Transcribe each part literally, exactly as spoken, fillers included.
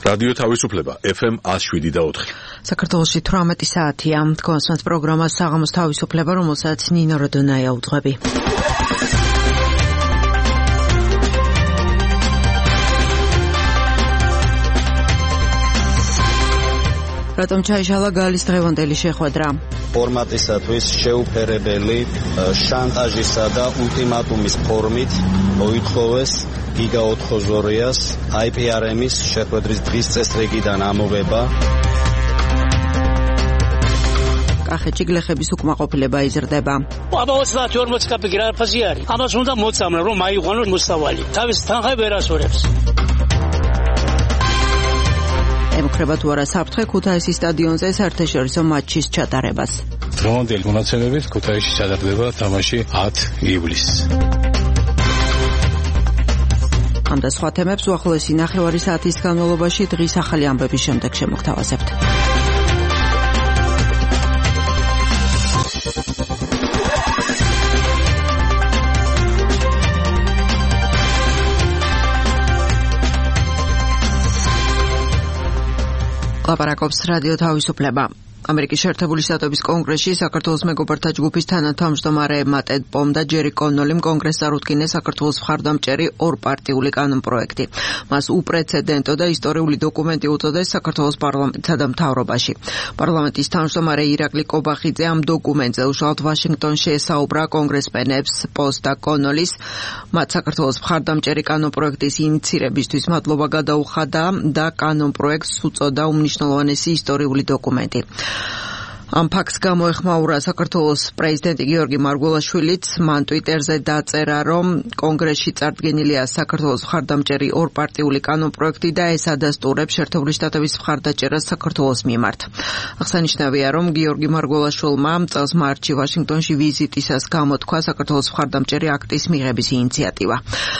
რადიო თავისუფლება ეფ ემ one oh seven და four. საქართველოში თვრამეტი საათია. თქვენს პროგრამას საღამოს თავისუფლება, რომელსაც ნინო როდონაია უძღვები. რატომ ჩაიშალა გალის დღევანდელი შეხვედრა? ფორმატისათვის შეუფერებელი შანტაჟისა და ულტიმატუმის ფორმით მოითხოვეს გიგა ოთხ-ას აი პი არ ემის შეხვედრის დღის წესრიგიდან ამოღება. კახეთში გლეხების უკმაყოფილება იზრდება. აბა ოცდაათი ორმოცი კაპიკი რა ფასი არის? ამას უნდა მოწამლა, რომ აიყვანოს მოსავალი. თავის თანხა ვერ ასურებს. ემუქრება თუ არა საფრთხე ქუთაისის სტადიონზე საერთაშორისო მატჩის ჩატარებას. დღევანდელი მონაცემებით ქუთაისში ჩატარდება თამაში ათი ივლისს. ამ და სხვა თემებს უახლოესი ნახევარი საათის განმავლობაში დღის ახალი ამბების შემდეგ შემოგთავაზებთ. ლაპარაკობს რადიო თავისუფლება. ამერიკის შეერთებული შტატების კონგრესში საქართველოს მეგობართა ჯგუფის თანათავმჯდომარე მატ პომ და ჯერი კონოლიმ კონგრესს წარუდგინეს საქართველოს მხარდამჭერი ორპარტიული კანონპროექტი. მას უპრეცედენტო და ისტორიული დოკუმენტი უწოდეს საქართველოს პარლამენტსა და მთავრობაში. პარლამენტის თავმჯდომარე ირაკლი კობახიძე ამ დოკუმენტზე უშუალოდ ვაშინგტონში ესაუბრა კონგრესმენებს პოს და კონოლის. მათ საქართველოს მხარდამჭერი კანონპროექტის ინიციირებისთვის მადლობა გადაუხადა და კანონპროექტს უწოდა უმნიშვნელოვანესი ისტორიული დოკუმენტი. ამ ფაქტს გამოეხმაურა საქართველოს პრეზიდენტი გიორგი მარგველაშვილიც. მან ტვიტერზე დაწერა, რომ კონგრესში წარდგენილია საქართველოს მხარდამჭერი ორპარტიული კანონპროექტი და ეს ადასტურებს შეერთებული შტატების მხარდაჭერას საქართველოს მიმართ. აღსანიშნავია, რომ გიორგი მარგველაშვილმა წელს მარტში ვაშინგტონში ვიზიტისას გამოთქვა საქართველოს მხარდამჭერი აქტის მიღების ინიციატივა.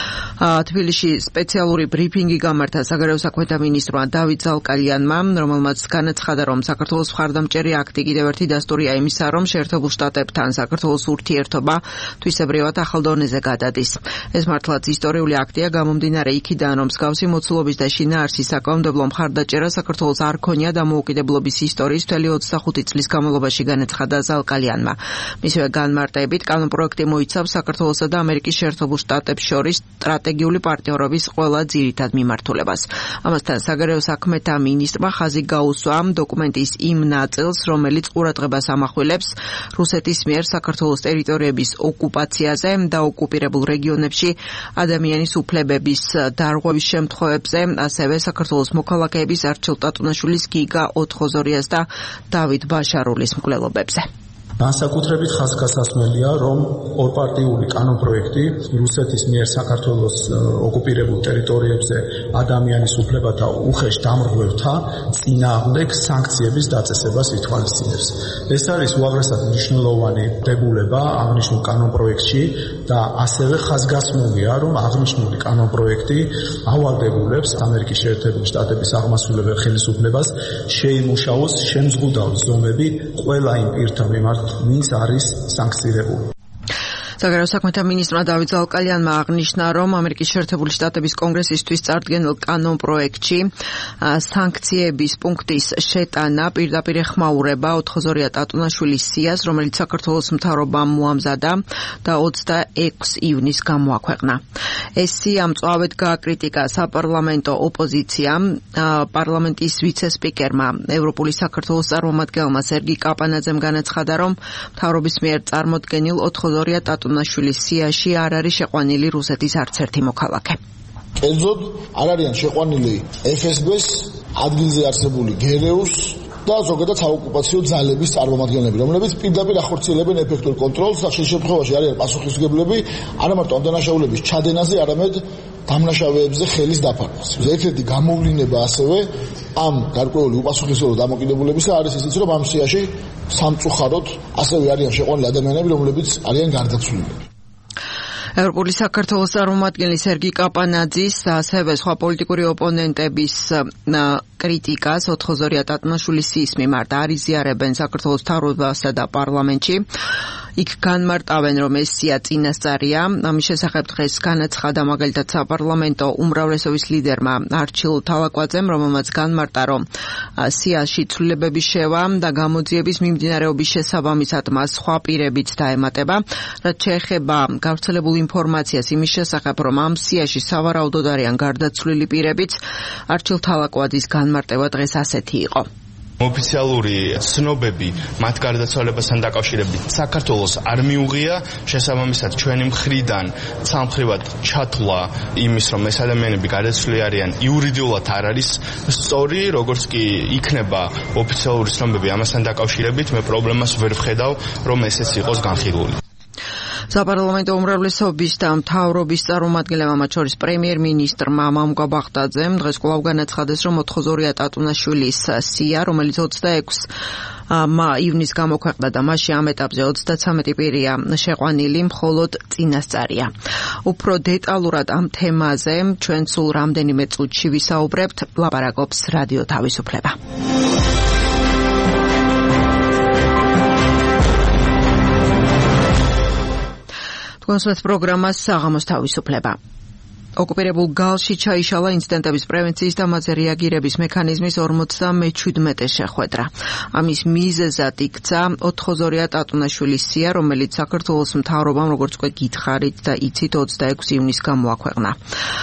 თბილისში სპეციალური ბრიფინგი გამართა საგარეო საქმეთა მინისტრმა დავით ზალკალიანმა, რომელმაც განაცხადა, რომ საქართველოს მხარდამჭერი აქტი კიდევ ერთი დასტურია იმისა, რომ შეერთებულ შტატებთან საქართველოს ურთიერთობა თვისებრივად ახალ დონეზე გადადის. ეს მართლაც ისტორიული აქტია, გამომდინარე იქიდან, რომ მსგავსი მოცულობის და შინაარსის საკანონმდებლო მხარდაჭერა საქართველოს არ ქონია დამოუკიდებლობის ისტორიის მთელი ოცდახუთი წლის განმავლობაში, განაცხადა ზალკალიანმა. მისივე განმარტებით, კანონპროექტი მოიცავს საქართველოსა და ამერიკის შეერთებულ შტატებს შორის სტრატეგიული პარტნიორობის ყველა ძირითად მიმართულებას. ამასთან საგარეო საქმეთა მინისტრმა ხაზი გაუსვა დოკუმენტის იმ ნაწილს, რომელიც ყურადღებას ამახვილებს რუსეთის მიერ საქართველოს ტერიტორიების ოკუპაციაზე და ოკუპირებულ რეგიონებში ადამიანის უფლებების დარღვევის შემთხვევებზე, ასევე საქართველოს მოქალაქეების არჩილ ტატუნაშვილის, გიგა ოთხ-ას და დავით ბაშარულის მკვლელობებზე. განსაკუთრებით ხაზგასასმელია, რომ ორპარტიული კანონპროექტი რუსეთის მიერ საქართველოს ოკუპირებულ ტერიტორიებზე ადამიანის უფლებათა უხეშ დამრღვევთა წინააღმდეგ სანქციების დაწესებას ითვალისწინებს. ეს არის უაღრესად მნიშვნელოვანი დებულება აღნიშნულ კანონპროექტში და ასევე ხაზგასმულია, რომ აღნიშნული კანონპროექტი ავალდებულებს ამერიკის შეერთებული შტატების აღმასრულებელ ხელისუფლებას შეიმუშაოს შემზღუდავ ზომები ყველა იმ პირთა მიმართ, ვინც არის სანქცირებული. საგარეო საქმეთა მინისტრმა დავით ზალკალიანმა აღნიშნა, რომ ამერიკის შეერთებული შტატების კონგრესისთვის წარდგენილ კანონპროექტში სანქციების პუნქტის შეტანა პირდაპირ ეხმაურება ოთხ-ას ტატუნაშვილის სიას, რომელიც საქართველოს მთავრობამ მოამზადა და ოცდაექვსი ივნისს გამოაქვეყნა. ეს სია მწვავედ გააკრიტიკა საპარლამენტო ოპოზიციამ. პარლამენტის ვიცე-სპიკერმა ევროპული საქართველოს წარმომადგენელმა სერგი კაპანაძემ განაცხადა, რომ მთავრობის მიერ წარმოდგენილ ოთხ-ას ტატუნაშვილის სიაში არ არის შეყვანილი რუსეთის არც ერთი მოქალაქე. კერძოდ არ არიან შეყვანილი ეფ ეს ბეს, ადგილზე არსებული გერეუს და ზოგადად საოკუპაციო ძალების წარმომადგენლები, რომლებიც პირდაპირ ახორციელებენ ეფექტურ კონტროლს და ხშირ შემთხვევაში არიან პასუხისმგებლები არა მარტო ამ დანაშაულების ჩადენაზე, არამედ დამნაშავეებზე ხელის დაფარვას. ერთ-ერთი გამოვლინება ასევე ამ გარკვეული უპასუხისმგებლო დამოკიდებულებისა არის ისიც, რომ ამ სიაში სამწუხაროდ ასევე არიან შეყვანილი ადამიანები, რომლებიც არიან გარდაცვლილები. ევროპული საქართველოს წარმომადგენელი სერგი კაპანაძის, ასევე სხვა პოლიტიკური ოპონენტების კრიტიკას ოთხ-ას ტატუნაშვილის სიის მიმართ არ იზიარებენ საქართველოს მთავრობასა და პარლამენტში. იქ განმარტავენ, რომ ეს სია წინასწარია. ამის შესახებ დღეს განაცხადა მაგალითად საპარლამენტო უმრავლესობის ლიდერმა არჩილ თავაკვაძემ, რომელმაც განმარტა, რომ სიაში ცვლილებების შევა და გამოძიების მიმდინარეობის შესაბამისად მას სხვა პირებიც დაემატება, რაც შეეხება გავრცელებულ ინფორმაციას იმის შესახებ, რომ ამ სიაში სავარაუდოდ არიან გარდაცვლილი პირებიც, არჩილ თავაკვაძის განმარტება დღეს ასეთი იყო. ოფიციალური ცნობები მათ გარდაცვალებასთან დაკავშირებით საქართველოს არ მიუღია, შესაბამისად ჩვენი მხრიდან სამხრივად ჩათვლა იმის, რომ ეს ადამიანები გარდაცვლილი არიან, იურიდიულად არ არის სწორი, როგორც კი იქნება ოფიციალური ცნობები ამასთან დაკავშირებით, მე პრობლემას ვერ ვხედავ, რომ ესეც იყოს განხილული. საპარლამენტო უმრავლესობის და მთავრობის წარმომადგენლებმა, მათ შორის პრემიერ-მინისტრმა მამუკა ბაღდაძემ დღეს კვლავ განაცხადეს, რომ ოთხოზორია ტატუნაშვილის სია, რომელიც ოცდაექვსი ივნის გამოქვეყნდა და მასში ამ ეტაპზე ოცდაცამეტი პირია შეყვანილი, მხოლოდ წინასწარია. უფრო დეტალურად ამ თემაზე ჩვენ სულ რამდენიმე წუთში ვისაუბრებთ, ლაპარაკობს რადიო თავისუფლება. კონსულტ პროგრამას საღამოს თავისუფლება. ოკუპირებულ გალში ჩაიშალა ინციდენტების პრევენციის და მათზე რეაგირების მექანიზმის ორმოცდამეჩვიდმეტე შეხვედრა. ამის მიზეზად იქცა ოთხოზორია ტატუნაშვილის სია, რომელიც საქართველოს მთავრობამ, როგორც უკვე გითხარით და იცით, ოცდაექვსი ივნის გამოაქვეყნა.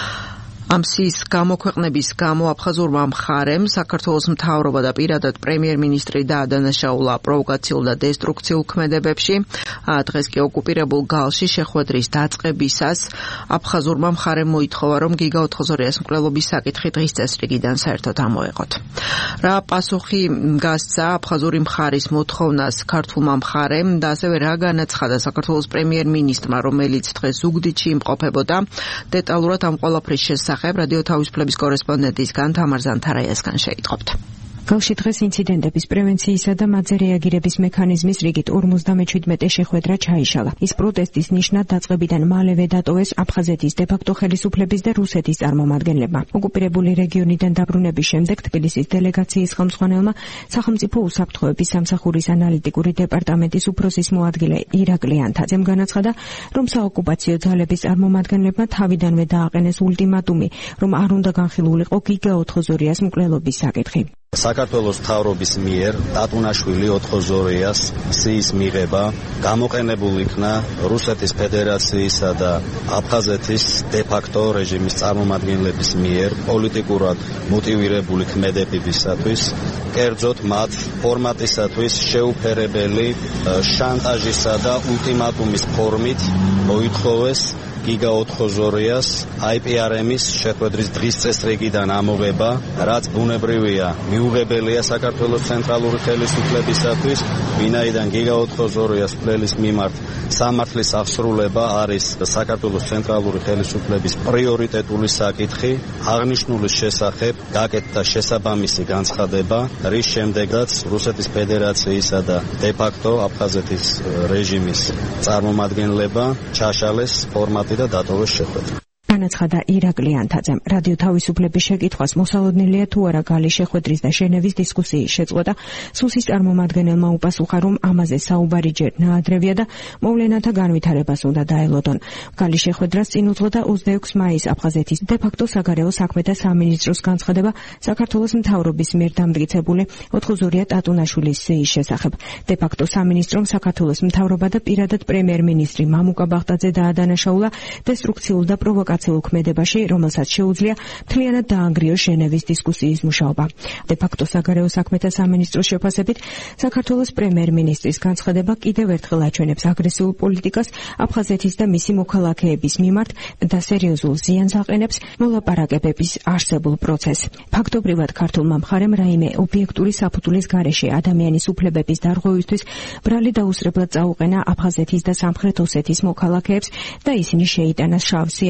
ამ სიის გამოქვეყნების გამო აფხაზურმა მხარემ საქართველოს მთავრობა და პირადად პრემიერ-მინისტრი დაადანაშაულა პროვოკაციულ და დესტრუქციულ ქმედებებში. დღეს კი ოკუპირებულ გალში შეხვედრის დაწყებისას აფხაზურმა მხარემ მოითხოვა, რომ გიგა ოთხოზორიას მკვლელობის საკითხი დღის წესრიგიდან საერთოდ ამოეღოთ. რა პასუხი გასცა აფხაზური მხარის მოთხოვნას ქართულმა მხარემ და ასევე რა განაცხადა საქართველოს პრემიერ-მინისტრმა, რომელიც დღეს ზუგდიდში იმყოფებოდა, დეტალურად ამ ყველაფრის შესახებ რადიო თავისუფლების კორესპონდენტისგან თამარ ზანთარაიასგან შეიტყობთ. გალში დღეს ინციდენტების პრევენციისა და მათზე რეაგირების მექანიზმის რიგით ორმოცდამეჩვიდმეტე შეხვედრა ჩაიშალა. ის პროტესტის ნიშნად დაწყებიდან მალევე დატოვეს აფხაზეთის დე-ფაქტო ხელისუფლების და რუსეთის წარმომადგენლებმა. ოკუპირებული რეგიონიდან დაბრუნების შემდეგ თბილისის დელეგაციის ხელმძღვანელმა სახელმწიფო უსაფრთხოების სამსახურის ანალიტიკური დეპარტამენტის უფროსის მოადგილე ირაკლი ანთაძემ განაცხადა, რომ საოკუპაციო ძალების წარმომადგენლებმა თავიდანვე დააყენეს ულტიმატუმი, რომ არ უნდა განხილულიყო გიგა ოთხოზორიას მკვლელობის საკითხი. საქართველოს მთავრობის მიერ ტატუნაშვილი ოთხოზორიას სიის მიღება გამოყენებულ იქნა რუსეთის ფედერაციისა და აფხაზეთის დე-ფაქტო რეჟიმის წარმომადგენლების მიერ პოლიტიკურად მოტივირებული ქმედებებისათვის, კერძოდ მათ ფორმატისათვის შეუფერებელი შანტაჟისა და ულტიმატუმის ფორმით მოითხოვეს გიგა ოთხოზორიას აი პი არ ემის შეხვედრის დღის წესრიგიდან ამოღება, რაც ბუნებრივია მიუღებელია საქართველოს ცენტრალური ხელისუფლებისათვის, ვინაიდან გიგა ოთხოზორიას მკვლელის მიმართ სამართლის აღსრულება არის საქართველოს ცენტრალური ხელისუფლების პრიორიტეტული საკითხი. აღნიშნულის შესახებ გაკეთდა შესაბამისი განცხადება, რის შემდეგაც რუსეთის ფედერაციისა და დე-ფაქტო აფხაზეთის რეჟიმის წარმომადგენლება ჩაშალეს ფორმატი და დატოვეს შეხვედრა. განაცხადა ირაკლი ანთაძემ. რადიო თავისუფლების შეკითხვას მოსალოდნელია თუ არა გალის შეხვედრის და შენევის დისკუსიის შეწყვეტა, სუსის წარმომადგენელმა უპასუხა, რომ ამაზე საუბარი ჯერ ნაადრევია და მოვლენათა განვითარებას უნდა დაელოდონ. გალის შეხვედრას წინ უძღოდა ოცდაექვსი მაისს აფხაზეთის დე-ფაქტო საგარეო საქმეთა სამინისტროს განცხადება საქართველოს მთავრობის მიერ დამტკიცებული ოთხოზორია ტატუნაშვილის სიის შესახებ. დე-ფაქტო სამინისტრომ საქართველოს მთავრობა და პირადად პრემიერ-მინისტრი მამუკა ბაღდაძე დაადანაშაულა დესტრუქციულ და პროვოკაციულ ქმედებაში, რომელსაც შეუძლია მთლიანად დაანგრიოს ჟენევის დისკუსიის მუშაობა. დე-ფაქტო საგარეო საქმეთა სამინისტროს შეფასებით, საქართველოს პრემიერ-მინისტრის განცხადება კიდევ ერთხელ აჩვენებს აგრესიულ პოლიტიკას აფხაზეთის და მისი მოქალაქეების მიმართ და სერიოზულ ზიანს აყენებს მოლაპარაკებების არსებულ პროცესს. ფაქტობრივად ქართულმა მხარემ რაიმე ობიექტური საფუძვლის გარეშე ადამიანის უფლებების დარღვევისთვის ბრალი დაუსრებლად წაუყენა აფხაზეთის და სამხრეთ ოსეთის მოქალაქეებს და ისინი შეიტანას შავ სიაში, რომელიც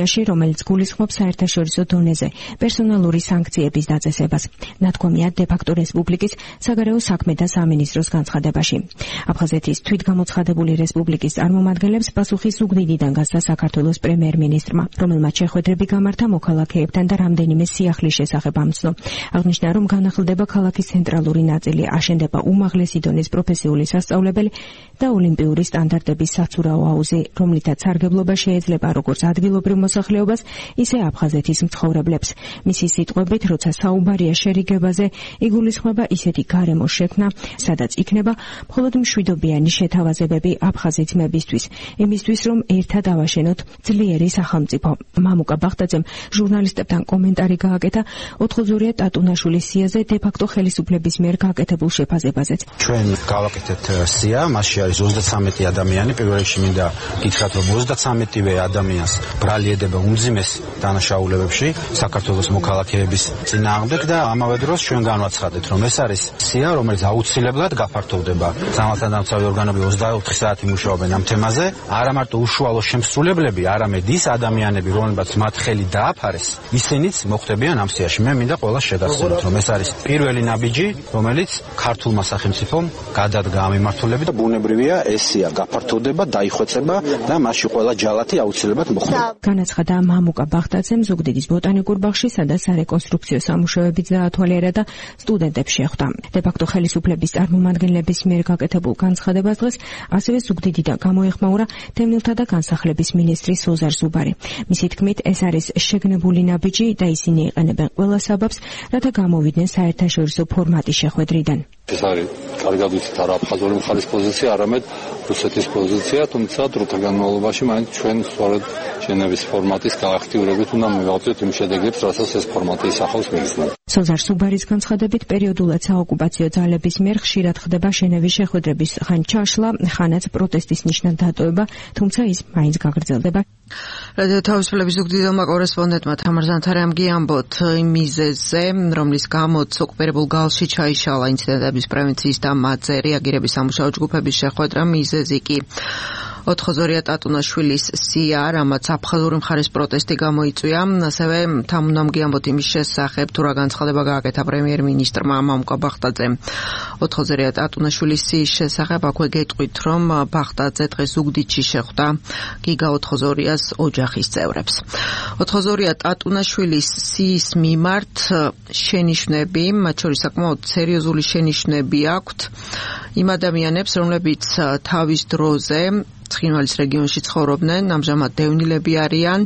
რომელიც გულისხმობს საერთაშორისო დონეზე პერსონალური სანქციების დაწესებას. ნათქვამია დე-ფაქტო რესპუბლიკის საგარეო საქმეთა სამინისტროს განცხადებაში. აფხაზეთის თვითგამოცხადებული რესპუბლიკის წარმომადგენლებს პასუხი ზუგდიდიდან გასცა საქართველოს პრემიერ-მინისტრმა, რომელმაც შეხვედრები გამართა მოქალაქეებთან და რამდენიმე სიახლის შესახებ ამცნო. აღნიშნა, რომ განახლდება ქალაქის ცენტრალური ნაწილი, აშენდება უმაღლესი დონის პროფესიული სასწავლებელი და ოლიმპიური სტანდარტების საცურაო აუზი, რომლითაც სარგებლობა შეიძლება როგორც ადგილობრივ მოსახლეობას, ისე აფხაზეთის მცხოვრებლებს. მისი სიტყვებით, როცა საუბარია შერიგებაზე, იგულისხმება ისეთი გარემოს შექმნა, სადაც იქნება მხოლოდ მშვიდობიანი შეთავაზებები აფხაზი ძმებისთვის, იმისთვის, რომ ერთად ავაშენოთ ძლიერი სახელმწიფო. მამუკა ბახტაძემ ჟურნალისტებთან კომენტარი გააკეთა ოთხოძორია ტატუნაშვილის სიაზე დე-ფაქტო ხელისუფლების მიერ გაკეთებულ შეფასებაზეც. ჩვენ გავაკეთეთ სია, მასში არის ოცდათვრამეტი ადამიანი. პირველ რიგში მინდა გითხრათ, რომ ოცდათვრამეტივე ადამიანს ბრალი ედება უმძიმეს დანაშაულებებში საქართველოს მოქალაქეების წინააღმდეგ და ამავე დროს ჩვენ განვაცხადეთ, რომ ეს არის სია, რომელიც აუცილებლად გაფართოვდება. სამართალდამცავი ორგანოები ოცდაოთხი საათი მუშაობენ ამ თემაზე. არა მარტო უშუალო შემსრულებლები, არამედ ის ადამიანები, რომლებიც მათ ხელი დააფარეს, ისინიც მოხვდებიან ამ სიაში. მე მინდა ყველას შეგახსენოთ, რომ ეს არის პირველი ნაბიჯი, რომელიც ქართულმა სახელმწიფომ გადადგა ამ მიმართულებით და ბუნებრივია ეს სია გაფართოვდება, დაიხვეწება და მასში ყველა ჯალათი აუცილებლად მოხვდება. განაცხადა მამუკა ბახტაძემ ზუგდიდის ბოტანიკურ ბაღში, სადაც სარეკონსტრუქციო სამუშაოებიც დაათვალიერა და სტუდენტებს შეხვდა. დე-ფაქტო ხელისუფლების წარმომადგენლების მიერ გაკეთებულ განცხადებას დღეს ასევე ზუგდიდიდან გამოეხმაურა თემნილთა და განსახლების მინისტრი სოზარ ზუბარი. მისი თქმით, ეს არის შეგნებული ნაბიჯი და ისინი იყენებენ ყველა საბაბს, რათა გამოვიდნენ საერთაშორისო ფორმატის შეხვედრიდან. ეს არის კარგად ვიცით არა აფხაზური მხარის პოზიცია, არამედ რუსეთის პოზიცია, თუმცა დროთა განმავლობაში მაინც ჩვენ სწორედ ჟენევის ფორმატის გააქტიურებით უნდა მივაღწიოთ იმ შედეგებს, რასაც ეს ფორმატი ისახავს მისნად. სოზარ სუბარის განცხადებით, პერიოდულად საოკუპაციო ძალების მიერ ხშირად ხდება ჟენევის შეხვედრების ხან ჩაშლა, ხანაც პროტესტის ნიშნად დატოვება, თუმცა ის მაინც გაგრძელდება. რადიო თავისუფლების ზუგდიდელმა კორესპონდენტმა თამარ ზანთარამ გიამბოთ იმ მიზეზზე, რომლის გამოც ოკუპირებულ გალში ჩაიშალა ინციდენტების პრევენციის და მათზე რეაგირების სამუშაო ჯგუფების შეხვედრა. მიზეზი კი ოთხოძორია ტატუნაშვილის სია, რამაც აფხაზური მხარის პროტესტი გამოიწვია. ასევე თამუნამ გიამბოთ იმის შესახებ, თუ რა განცხადება გააკეთა პრემიერ-მინისტრმა მამუკა ბახტაძემ ოთხოძორია ტატუნაშვილის სიის შესახებ. აქვე გეტყვით, რომ ბახტაძე დღეს ზუგდიდში შეხვდა გიგა ოთხოძორიას ოჯახის წევრებს. ოთხოძორია ტატუნაშვილის სიის მიმართ შენიშვნები, მათ შორის საკმაოდ სერიოზული შენიშვნები აქვთ იმ ადამიანებს, რომლებიც თავის დროზე ცხინვალის რეგიონში ცხოვრობდნენ, ამჟამად დევნილები არიან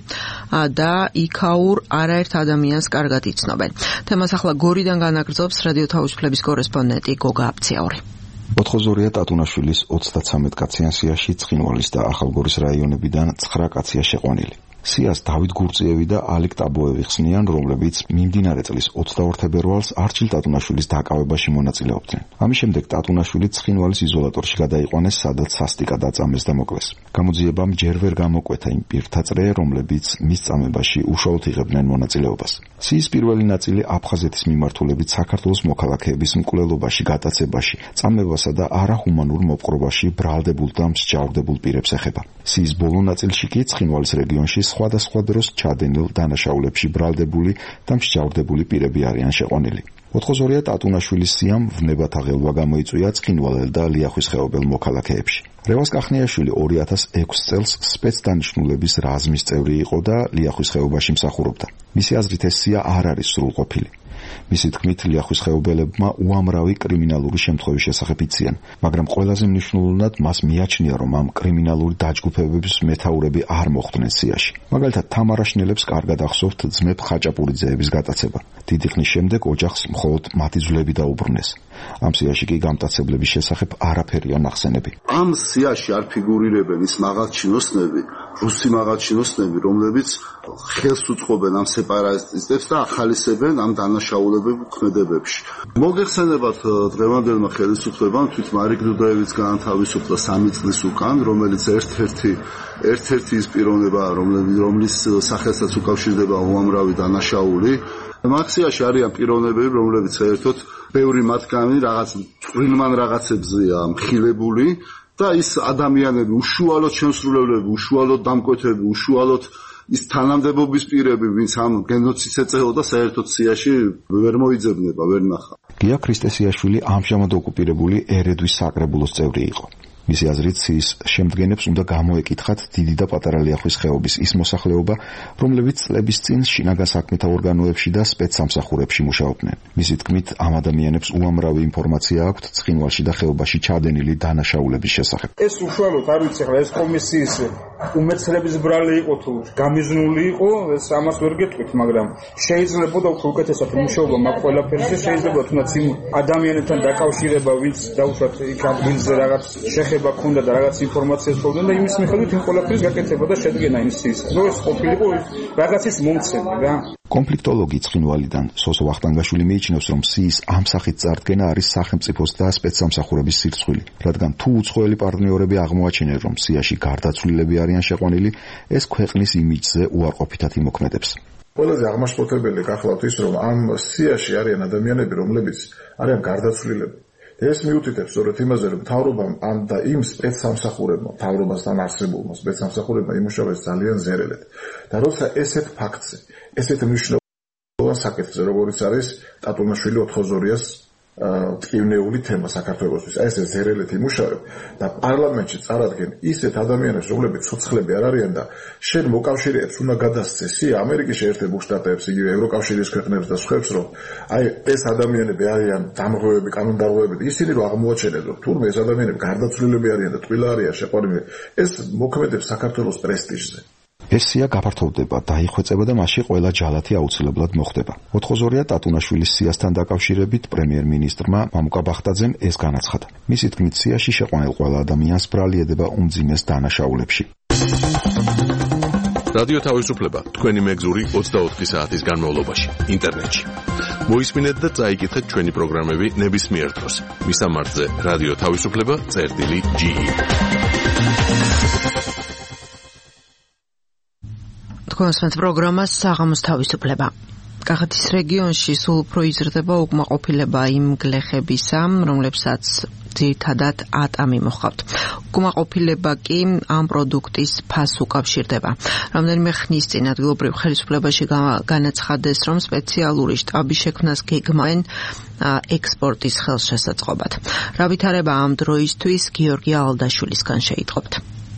და იქაურ არაერთ ადამიანს კარგად იცნობენ. თემას ახლა გორიდან განაგრძობს რადიო თავისუფლების კორესპონდენტი გოგა აბციაური. ოთხოძორია ტატუნაშვილის ოცდათვრამეტ კაციან სიაში ცხინვალის და ახალგორის რაიონებიდან ცხრა კაცია შეყვანილი. სიას დავით გურწიევი და ალეკ ტაბოევი ხსნიან, რომლებიც მიმდინარე წლის ოცდაორ თებერვალს არჩილ ტატუნაშვილის დაკავებაში მონაწილეობდნენ. ამის შემდეგ ტატუნაშვილი ცხინვალის იზოლატორში გადაიყვანეს, სადაც სასტიკად აწამეს და მოკლეს. გამოძიებამ ჯერ ვერ გამოკვეთა იმ პირთა წრე, რომლებიც მის წამებაში უშუალოდ იღებდნენ მონაწილეობას. სიის პირველი ნაწილი აფხაზეთის მიმართულებით საქართველოს მოქალაქეების მკვლელობაში, გატაცებაში, წამებასა და არაჰუმანურ მოპყრობაში ბრალდებულ და მსჯავრდებულ პირებს ეხება. სიის ბოლო ნაწილში კი ცხინვალის რეგიონში სხვადასხვა დროს ჩადენილ დანაშაულებში ბრალდებული და მსჯავრდებული პირები არიან შეყვანილი. ოთხოძორია ტატუნაშვილის სიამ ვნებათა ღელვა გამოიწვია ცხინვალელ და ლიახვის ხეობელ მოქალაქეებში. რევას კახნიაშვილი ორი ათას ექვსი წელს სპეცდანიშნულების რაზმის წევრი იყო და ლიახვის ხეობაში მსახურობდა. მისი აზრით ეს სია არ არის სრულყოფილი. მისი თქმით, ლიახვის ხეობელებმა უამრავი კრიმინალური შემთხვევის შესახებ იციან, მაგრამ ყველაზე მნიშვნელოვნად მას მიაჩნია, რომ ამ კრიმინალური დაჯგუფებების მეთაურები არ მოხვდნენ სიაში. მაგალითად, თამარაშნელებს კარგად ახსოვთ ძმებ ხაჭაპურიძეების გატაცება. დიდი ხნის შემდეგ ოჯახს მხოლოდ მათი ძვლები დაუბრუნეს. ამ სიაში კი გამტაცებლების შესახებ არაფერია ნახსენები. ამ სიაში არ ფიგურირებენ ის მაღალჩინოსნები, რუსი მაღალჩინოსნები, რომლებიც ხელს უწყობენ ამ სეპარატისტებს და ახალისებენ ამ დანაშაულებებ ქმედებებში. მოგეხსენებათ დღევანდელმა ხელისუფლებამ თვით მარიკ დუდაევიც გაანთავისუფლა სამი წლის უკან, რომელიც ერთ-ერთი ერთ-ერთი ის პიროვნება, რომლის სახელსაც უკავშირდება უამრავი დანაშაული. მაქსიაში არიან პიროვნებები, რომლებიც საერთოდ ბევრი მათგანი რაღაც წვრილმან რაღაცებზეა მხილებული და ის ადამიანები უშუალოდ შემსრულებლები, უშუალოდ დამკვეთები, უშუალოდ ის თანამდებობის პირები, ვინც ამ გენოციდს ეწეოდა, საერთოდ სიაში ვერ მოიძებნება, ვერ ნახა. გია ქრისტესიაშვილი ამჟამად ოკუპირებული ერედვის საკრებულოს წევრი იყო. მისი აზრით, სიის შემდგენებს უნდა გამოეკითხათ დიდი და პატარა ლიახვის ხეობის ის მოსახლეობა, რომლებიც წლების წინ შინაგან საქმეთა ორგანოებში და სპეცსამსახურებში მუშაობდნენ. მისი თქმით, ამ ადამიანებს უამრავი ინფორმაცია აქვთ ცხინვალში და ხეობაში ჩადენილი დანაშაულების შესახებ. ეს უშუალოდ არ ვიცი, ახლა ეს კომისიის უმეცრების ბრალი იყო თუ გამიზნული იყო, ეს ამას ვერ გეტყვით, მაგრამ შეიძლება და უფრო უკეთესად მუშაობა მაგ ყველაფერზე, შეიძლება თუნდაც იმ ადამიანებთან დაკავშირება, ვინც დაუშვათ იქ ადგილზე რაღაც შეხება ქონდა და რაღაც ინფორმაციას თხოვდნენ და იმის მიხედვით იმ ყველაფრის გაკეთება და შედგენა იმის. ნუ ეს ყოფილიყო რაღაცის მომცემი რა. კონფლიქტოლოგი ცხინვალიდან სოსო ვახტანგაშვილი მიიჩნევს, რომ სიის ამ სახით წარდგენა არის სახელმწიფოს და სპეცსამსახურების სირცხვილი, რადგან თუ უცხოელი პარტნიორები აღმოაჩენენ, რომ სიაში გარდაცვლილები არიან შეყვანილი, ეს ქვეყნის იმიჯზე უარყოფითად იმოქმედებს. ყველაზე აღმაშფოთებელი გახლავთ ის, რომ ამ სიაში არიან ადამიანები, რომლებიც არიან გარდაცვლილები. ეს მიუთითებს სწორედ იმაზე, რომ მთავრობამ ამ და იმ სპეცსამსახურებმა, მთავრობასთან არსებულმა სპეცსამსახურებმა იმუშავეს ძალიან ზერელად. და როცა ესეთ ფაქტზე, ესეთ მნიშვნელოვან საკითხზე, როგორიც არის ტატუნაშვილი ოთხოზორიას ტკივნეული თემა საქართველოსთვის, აი ესე ზერელად იმუშავებ და პარლამენტში წარადგენ ისეთ ადამიანებს, რომლებიც ცოცხლები არ არიან და შენ მოკავშირეებს უნდა გადასცეს ამერიკის შეერთებულ შტატებს, იგივე ევროკავშირის ქვეყნებს და სხვებს, რომ აი ეს ადამიანები არიან დამღვრევები, კანონდარღვევები, ისინი რომ აღმოაჩენენ, რომ თურმე ეს ადამიანები გარდაცვლილები არიან და ტყილა არიან შეყვანილი, ეს მოქმედებს საქართველოს პრესტიჟზე. ეს სია გაფართოვდება, დაიხვეწება და მასში ყველა ჯალათი აუცილებლად მოხდება. ოთხოზორია ტატუნაშვილის სიასთან დაკავშირებით პრემიერ-მინისტრმა მამუკა ბახტაძემ ეს განაცხადა. მისი თქმით, სიაში შეყვანილ ყველა ადამიანს ბრალი ედება უმძიმეს დანაშაულებში. რადიო თავისუფლება თქვენი მეგზური ოცდაოთხი საათის განმავლობაში ინტერნეტში. მოისმინეთ და წაიკითხეთ ჩვენი პროგრამები ნებისმიერ დროს. მისამართზე რადიო თავისუფლება წერტილი ჯი. თქვენს პროგრამას საღამოს თავისუფლება. კახეთის რეგიონში სულ უფრო იზრდება უკმაყოფილება იმ გლეხებისა, რომლებსაც ძირითადად ატამი მოჰყავთ. უკმაყოფილება კი ამ პროდუქტის ფასს უკავშირდება. რამდენიმე ხნის წინ ადგილობრივ ხელისუფლებაში განაცხადეს, რომ სპეციალური შტაბი შექმნას გეგმავენ ექსპორტის ხელშესაწყობად. რა ვითარება ამ დროისთვის გიორგი ალდაშვილისგან შეიტყობთ.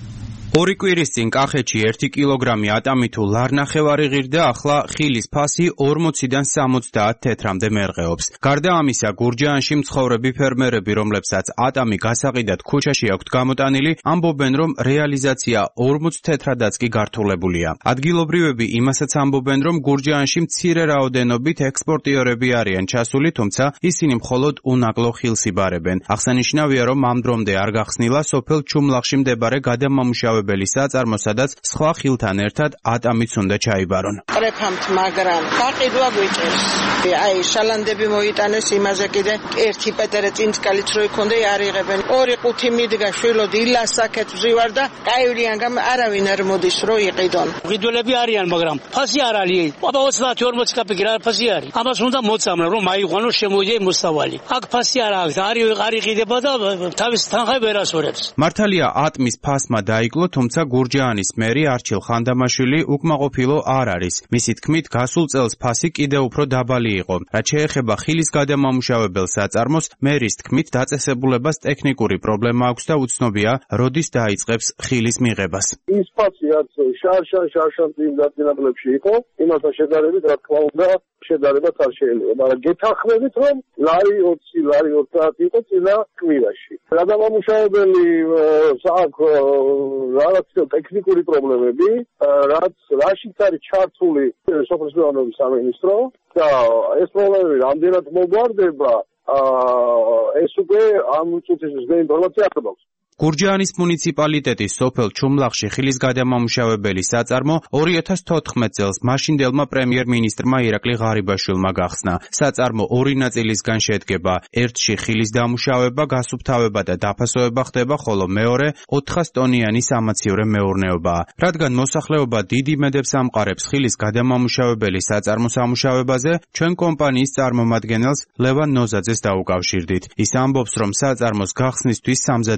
ორი კვირის წინ კახეთში ერთი კილოგრამი ატამი თუ ლარნახევარი ღირდა, ახლა ხილის ფასი ორმოციდან სამოცდაათ თეთრამდე მერყეობს. გარდა ამისა, გურჯაანში მცხოვრები ფერმერები, რომლებსაც ატამი გასაყიდად ქუჩაში აქვთ გამოტანილი, ამბობენ, რომ რეალიზაცია ორმოც თეთრადაც კი გართულებულია. ადგილობრივები იმასაც ამბობენ, რომ გურჯაანში მცირე რაოდენობით ექსპორტიორები არიან ჩასული, თუმცა ისინი მხოლოდ უნაკლო ხილს იბარებენ. აღსანიშნავია, რომ ამ დრომდე არ გახსნილა სოფელ ჩუმლახში მდებარე გადამამუშავებელი საწარმო, სადაც სხვა ხილთან ერთად ატამიც უნდა ჩაიბარონ. ყრეფამთ, მაგრამ გაყიდვა გვიჭერს. აი, შალანდები მოიტანეს იმაზე კიდე ერთი პეტერე წინსკალიც რო იქონდა, არ იღებენ. ორი ყუთი მიდგა შვილოდი ილასაკეთ ვზივარ და კაივლიან გამ არავინ არ მოდის რო იყიდონ. ყიდველები არიან, მაგრამ ფასი არ არის. აბა ოცდაათი ორმოცი კაპიკი რა ფასი არის. ამას უნდა მოწამლა, რომ მაიყვანო შემოიდე მოსავალი. აქ ფასი არ აქვს, არის არ იყიდება და თავის თანხა ვერ ასურებს. მართალია ატმის ფასმა დაიკლო, თუმცა გურჯაანის მერი არჩილ ხანდამაშვილი უკმაყოფილო არ არის. მისი თქმით, გასულ წელს ფასი კიდევ უფრო დაბალი იყო. რაც შეეხება ხილის გადამამუშავებელ საწარმოს, მერის თქმით, დაწესებულებას ტექნიკური პრობლემა აქვს და უცნობია, როდის დაიწყებს ხილის მიღებას. ის ფასი რაც შარშან შარშან წინ დაწინაკლებში იყო, იმასთან შედარებით, რა თქმა უნდა, შედარებას არ შეიძლება, მაგრამ გეთანხმებით, რომ ლარი ოცი, ლარი ოცდაათი იყო წინა კვირაში. გადამამუშავებელი აქვს რაღაც ტექნიკური პრობლემები, რაც რაშიც არის ჩართული სოფლის მეურნეობის სამინისტრო და ეს პრობლემები რამდენად მოგვარდება, ეს უკვე ამ წუთის ინფორმაცია არ გვაქვს. გურჯაანის მუნიციპალიტეტის სოფელ ჩუმლახში ხილის გადამამუშავებელი საწარმო ორი ათას თოთხმეტ წელს მაშინდელმა პრემიერ-მინისტრმა ირაკლი ღარიბაშვილმა გახსნა. საწარმო ორი ნაწილისგან შედგება. ერთში ხილის დამუშავება, გასუფთავება და დაფასოება ხდება, ხოლო მეორე ოთხას ტონიანი სამაცივრე მეურნეობაა. რადგან მოსახლეობა დიდ იმედებს ამყარებს ხილის გადამამუშავებელი საწარმოს ამუშავებაზე, ჩვენ კომპანიის წარმომადგენელს ლევან ნოზაძეს დაუკავშირდით. ის ამბობს, რომ საწარმოს გახსნისთვის სამზადისი მიმდინარეობს.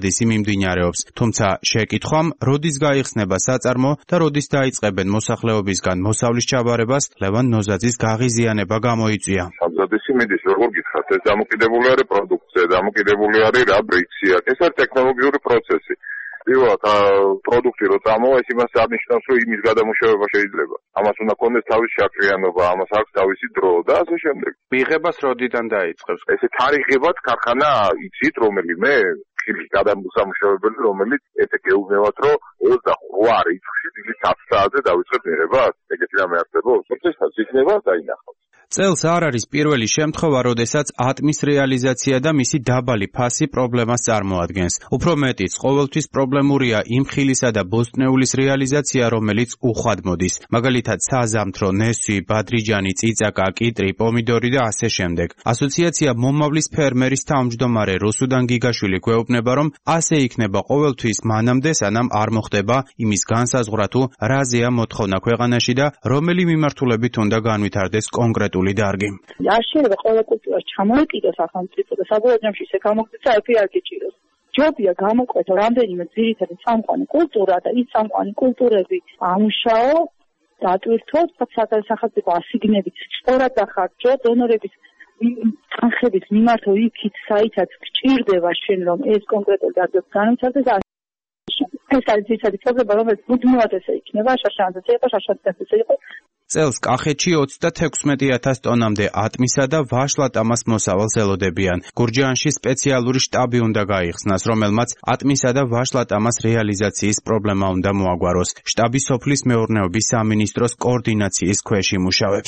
მიმდინარეობს. თუმცა შეკითხვამ, როდის გაიხსნება საწარმო და როდის დაიწყებენ მოსახლეობისგან მოსავლის ჩაბარებას, ლევან ნოზაძის გაღიზიანება გამოიწვია. სამზადისი მიდის, როგორ გითხრათ, ეს დამოკიდებული არის პროდუქცია, დამოკიდებული არის რა ბრიქსია. ეს არის ტექნოლოგიური პროცესი. პირველად პროდუქტი რო წამოვა, ეს იმას აღნიშნავს, რომ იმის გადამუშავება შეიძლება. ამას უნდა კონდეს თავის შაქრიანობა, ამას აქვს თავისი დრო და ასე შემდეგ. მიღებას როდიდან დაიწყებს? ესე თარიღებად ქარხანა იცით რომელიმე ხილის გადამუშავებელი, რომელიც ესე გეუბნებათ, რომ ოცდაოთხ რიცხვში დილის ათი საათზე დავიწყებ მიღებას. ეგეთი რამე არსებობს? პროცესად იქნება დაინახავს. წელს არ არის პირველი შემთხვევა, როდესაც ატმის რეალიზაცია და მისი დაბალი ფასი პრობლემას წარმოადგენს. უფრო მეტიც, ყოველთვის პრობლემურია იმ ხილისა და ბოსტნეულის რეალიზაცია, რომელიც უხვად მოდის. მაგალითად, საზამთრო, ნესვი, ბადრიჯანი, წიწაკა, კიტრი, პომიდორი და ასე შემდეგ. ასოციაცია მომავლის ფერმერის თავმჯდომარე რუსუდან გიგაშვილი გვეუბნება, რომ ასე იქნება ყოველთვის მანამდე, სანამ არ მოხდება იმის განსაზღვრა თუ რაზეა მოთხოვნა ქვეყანაში და რომელი მიმართულებით უნდა განვითარდეს კონკრეტული დარგი. არ შეიძლება ყველა კულტურას ჩამოეკიდოს სახელმწიფო და საბოლოო ჯამში ისე გამოგწევა ეფი არ გიჭიროს. ჯობია გამოყვეთო რამდენიმე ძირითადი სამყარო კულტურა და ის სამყარო კულტურები ამუშაო, დატვირთოს, სახელმწიფო ასიგნებით სწორად დახარჯო, დონორების თანხების მიმართო იქით, საითაც გჭირდება შენ რომ ეს კონკრეტულ დარგებს განვითარდეს. ეს არის ძირითადი პრობლემა, რომელიც მუდმივად ესე იქნება, შაშანაძეზე იყო, შაშანაძეზე იყო. წელს კახეთში ოცდათექვსმეტი ათას ტონამდე ატმისა და ვაშლატამას მოსავალს ელოდებიან. გურჯაანში სპეციალური შტაბი უნდა გაიხსნას, რომელმაც ატმისა და ვაშლატამას რეალიზაციის პრობლემა უნდა მოაგვაროს. შტაბი სოფლის მეურნეობის სამინისტროს კოორდინაციის ქვეშ იმუშავებს.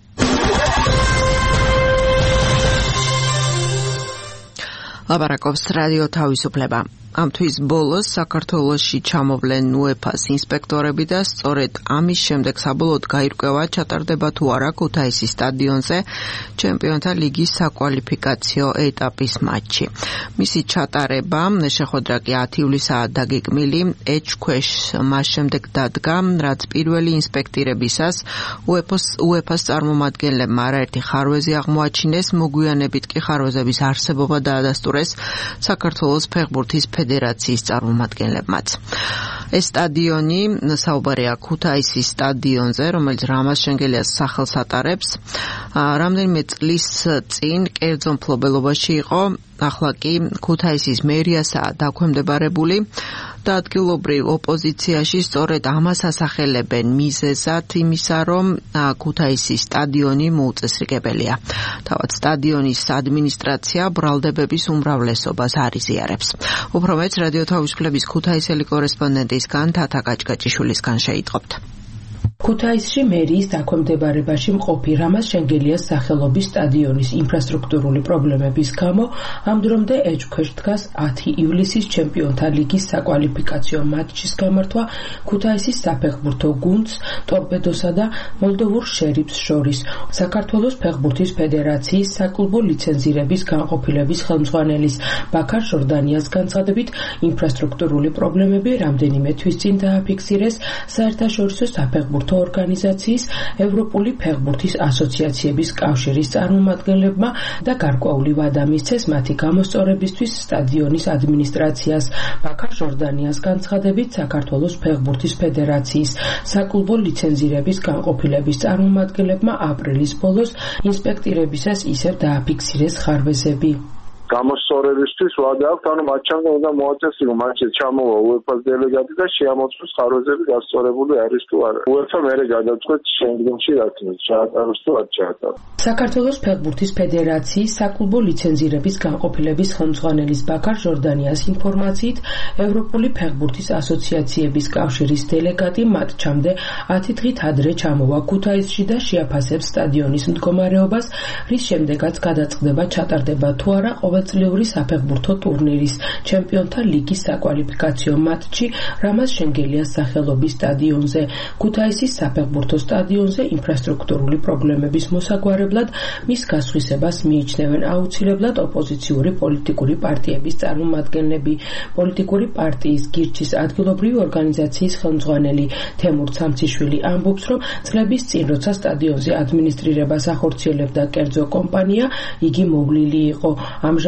ლაპარაკობს რადიო თავისუფლება. ამ თვის ბოლოს საქართველოში ჩამოვლენ უეფას ინსპექტორები და სწორედ ამის შემდეგ საბოლოოდ გაირკვევა ჩატარდება თუ არა ქუთაისის სტადიონზე ჩემპიონთა ლიგის საკვალიფიკაციო ეტაპის მატჩი. მისი ჩატარება შეხვედრა კი ათი ივლისაა დაგეგმილი. ეჩქვეშ მას შემდეგ დადგა, რაც პირველი ინსპექტირებისას უეფას წარმომადგენლებმა არაერთი ხარვეზი აღმოაჩინეს, მოგვიანებით კი ხარვეზების არსებობა დაადასტურეს საქართველოს ფეხბურთის ფედერაციის წარმომადგენლებმაც. ეს სტადიონი საუბარია ქუთაისის სტადიონზე, რომელიც რამაზ შენგელიას სახელს ატარებს. რამდენიმე წლის წინ კერძო მფლობელობაში იყო, ახლა კი ქუთაისის მერიასაა დაქვემდებარებული და ადგილობრივ ოპოზიციაში სწორედ ამას ასახელებენ მიზეზად იმისა, რომ ქუთაისის სტადიონი მოუწესრიგებელია. თავად სტადიონის ადმინისტრაცია ბრალდებების უმრავლესობას არ იზიარებს. უფრო მეც რადიო თავისუფლების ქუთაისელი კორესპონდენტისგან თათა გაჭგაჭიშვილისგან შეიტყობთ. ქუთაისში მერიის დაქვემდებარებაში მყოფი რამაზ შენგელიას სახელობის სტადიონის ინფრასტრუქტურული პრობლემების გამო ამ დრომდე ეჭქვეშ დგას ათი ივლისის ჩემპიონთა ლიგის საკვალიფიკაციო მატჩის გამართვა ქუთაისის საფეხბურთო გუნდს, ტორპედოსა და მოლდოვურ შერიფს შორის. საქართველოს ფეხბურთის ფედერაციის საკლუბო ლიცენზირების განყოფილების ხელმძღვანელის ბაქარ ჟორდანიას განცხადებით, ინფრასტრუქტურული პრობლემები რამდენიმე თვის წინ დააფიქსირეს საერთაშორისო საფეხბურთო ორგანიზაციის ევროპული ფეხბურთის ასოციაციების კავშირის წარმომადგენლებმა და გარკვეული ვადა მისცეს მათი გამოსწორებისთვის სტადიონის ადმინისტრაციას. ბაქარ ჟორდანიას განცხადებით, საქართველოს ფეხბურთის ფედერაციის საკლუბო ლიცენზირების განყოფილების წარმომადგენლებმა აპრილის ბოლოს ინსპექტირებისას ისევ დააფიქსირეს ხარვეზები. გამოსწორებისთვის ვადა აქვს, ანუ მატჩამდე უნდა მოაწესრიგოს, მატჩში ჩამოვა უეფას დელეგატი და შეამოწმოს ხარვეზები გასწორებული არის თუ არა. უეფა მერე გადაწყვეტს შემდგომში რაც ჩაატაროს თუ არ ჩაატაროს. საქართველოს ფეხბურთის ფედერაციის საკლუბო ლიცენზირების განყოფილების ხელმძღვანელის ბაქარ ჟორდანიას ინფორმაციით, ევროპული ფეხბურთის ასოციაციების კავშირის დელეგატი მატჩამდე ათი დღით ადრე ჩამოვა ქუთაისში და შეაფასებს სტადიონის მდგომარეობას, რის შემდეგაც გადაწყდება ჩატარდება თუ არა ყოველწლიური საფეხბურთო ტურნირის ჩემპიონთა ლიგის საკვალიფიკაციო მატჩი რამაზ შენგელიას სახელობის სტადიონზე. ქუთაისის საფეხბურთო სტადიონზე ინფრასტრუქტურული პრობლემების მოსაგვარებლად მის გასხვისებას მიიჩნევენ აუცილებლად ოპოზიციური პოლიტიკური პარტიების წარმომადგენლები. პოლიტიკური პარტიის გირჩის ადგილობრივი ორგანიზაციის ხელმძღვანელი თემურ ცამციშვილი ამბობს, რომ წლების წინ როცა სტადიონზე ადმინისტრირებას ახორციელებდა კერძო კომპანია, იგი მოვლილი იყო. ამჟამად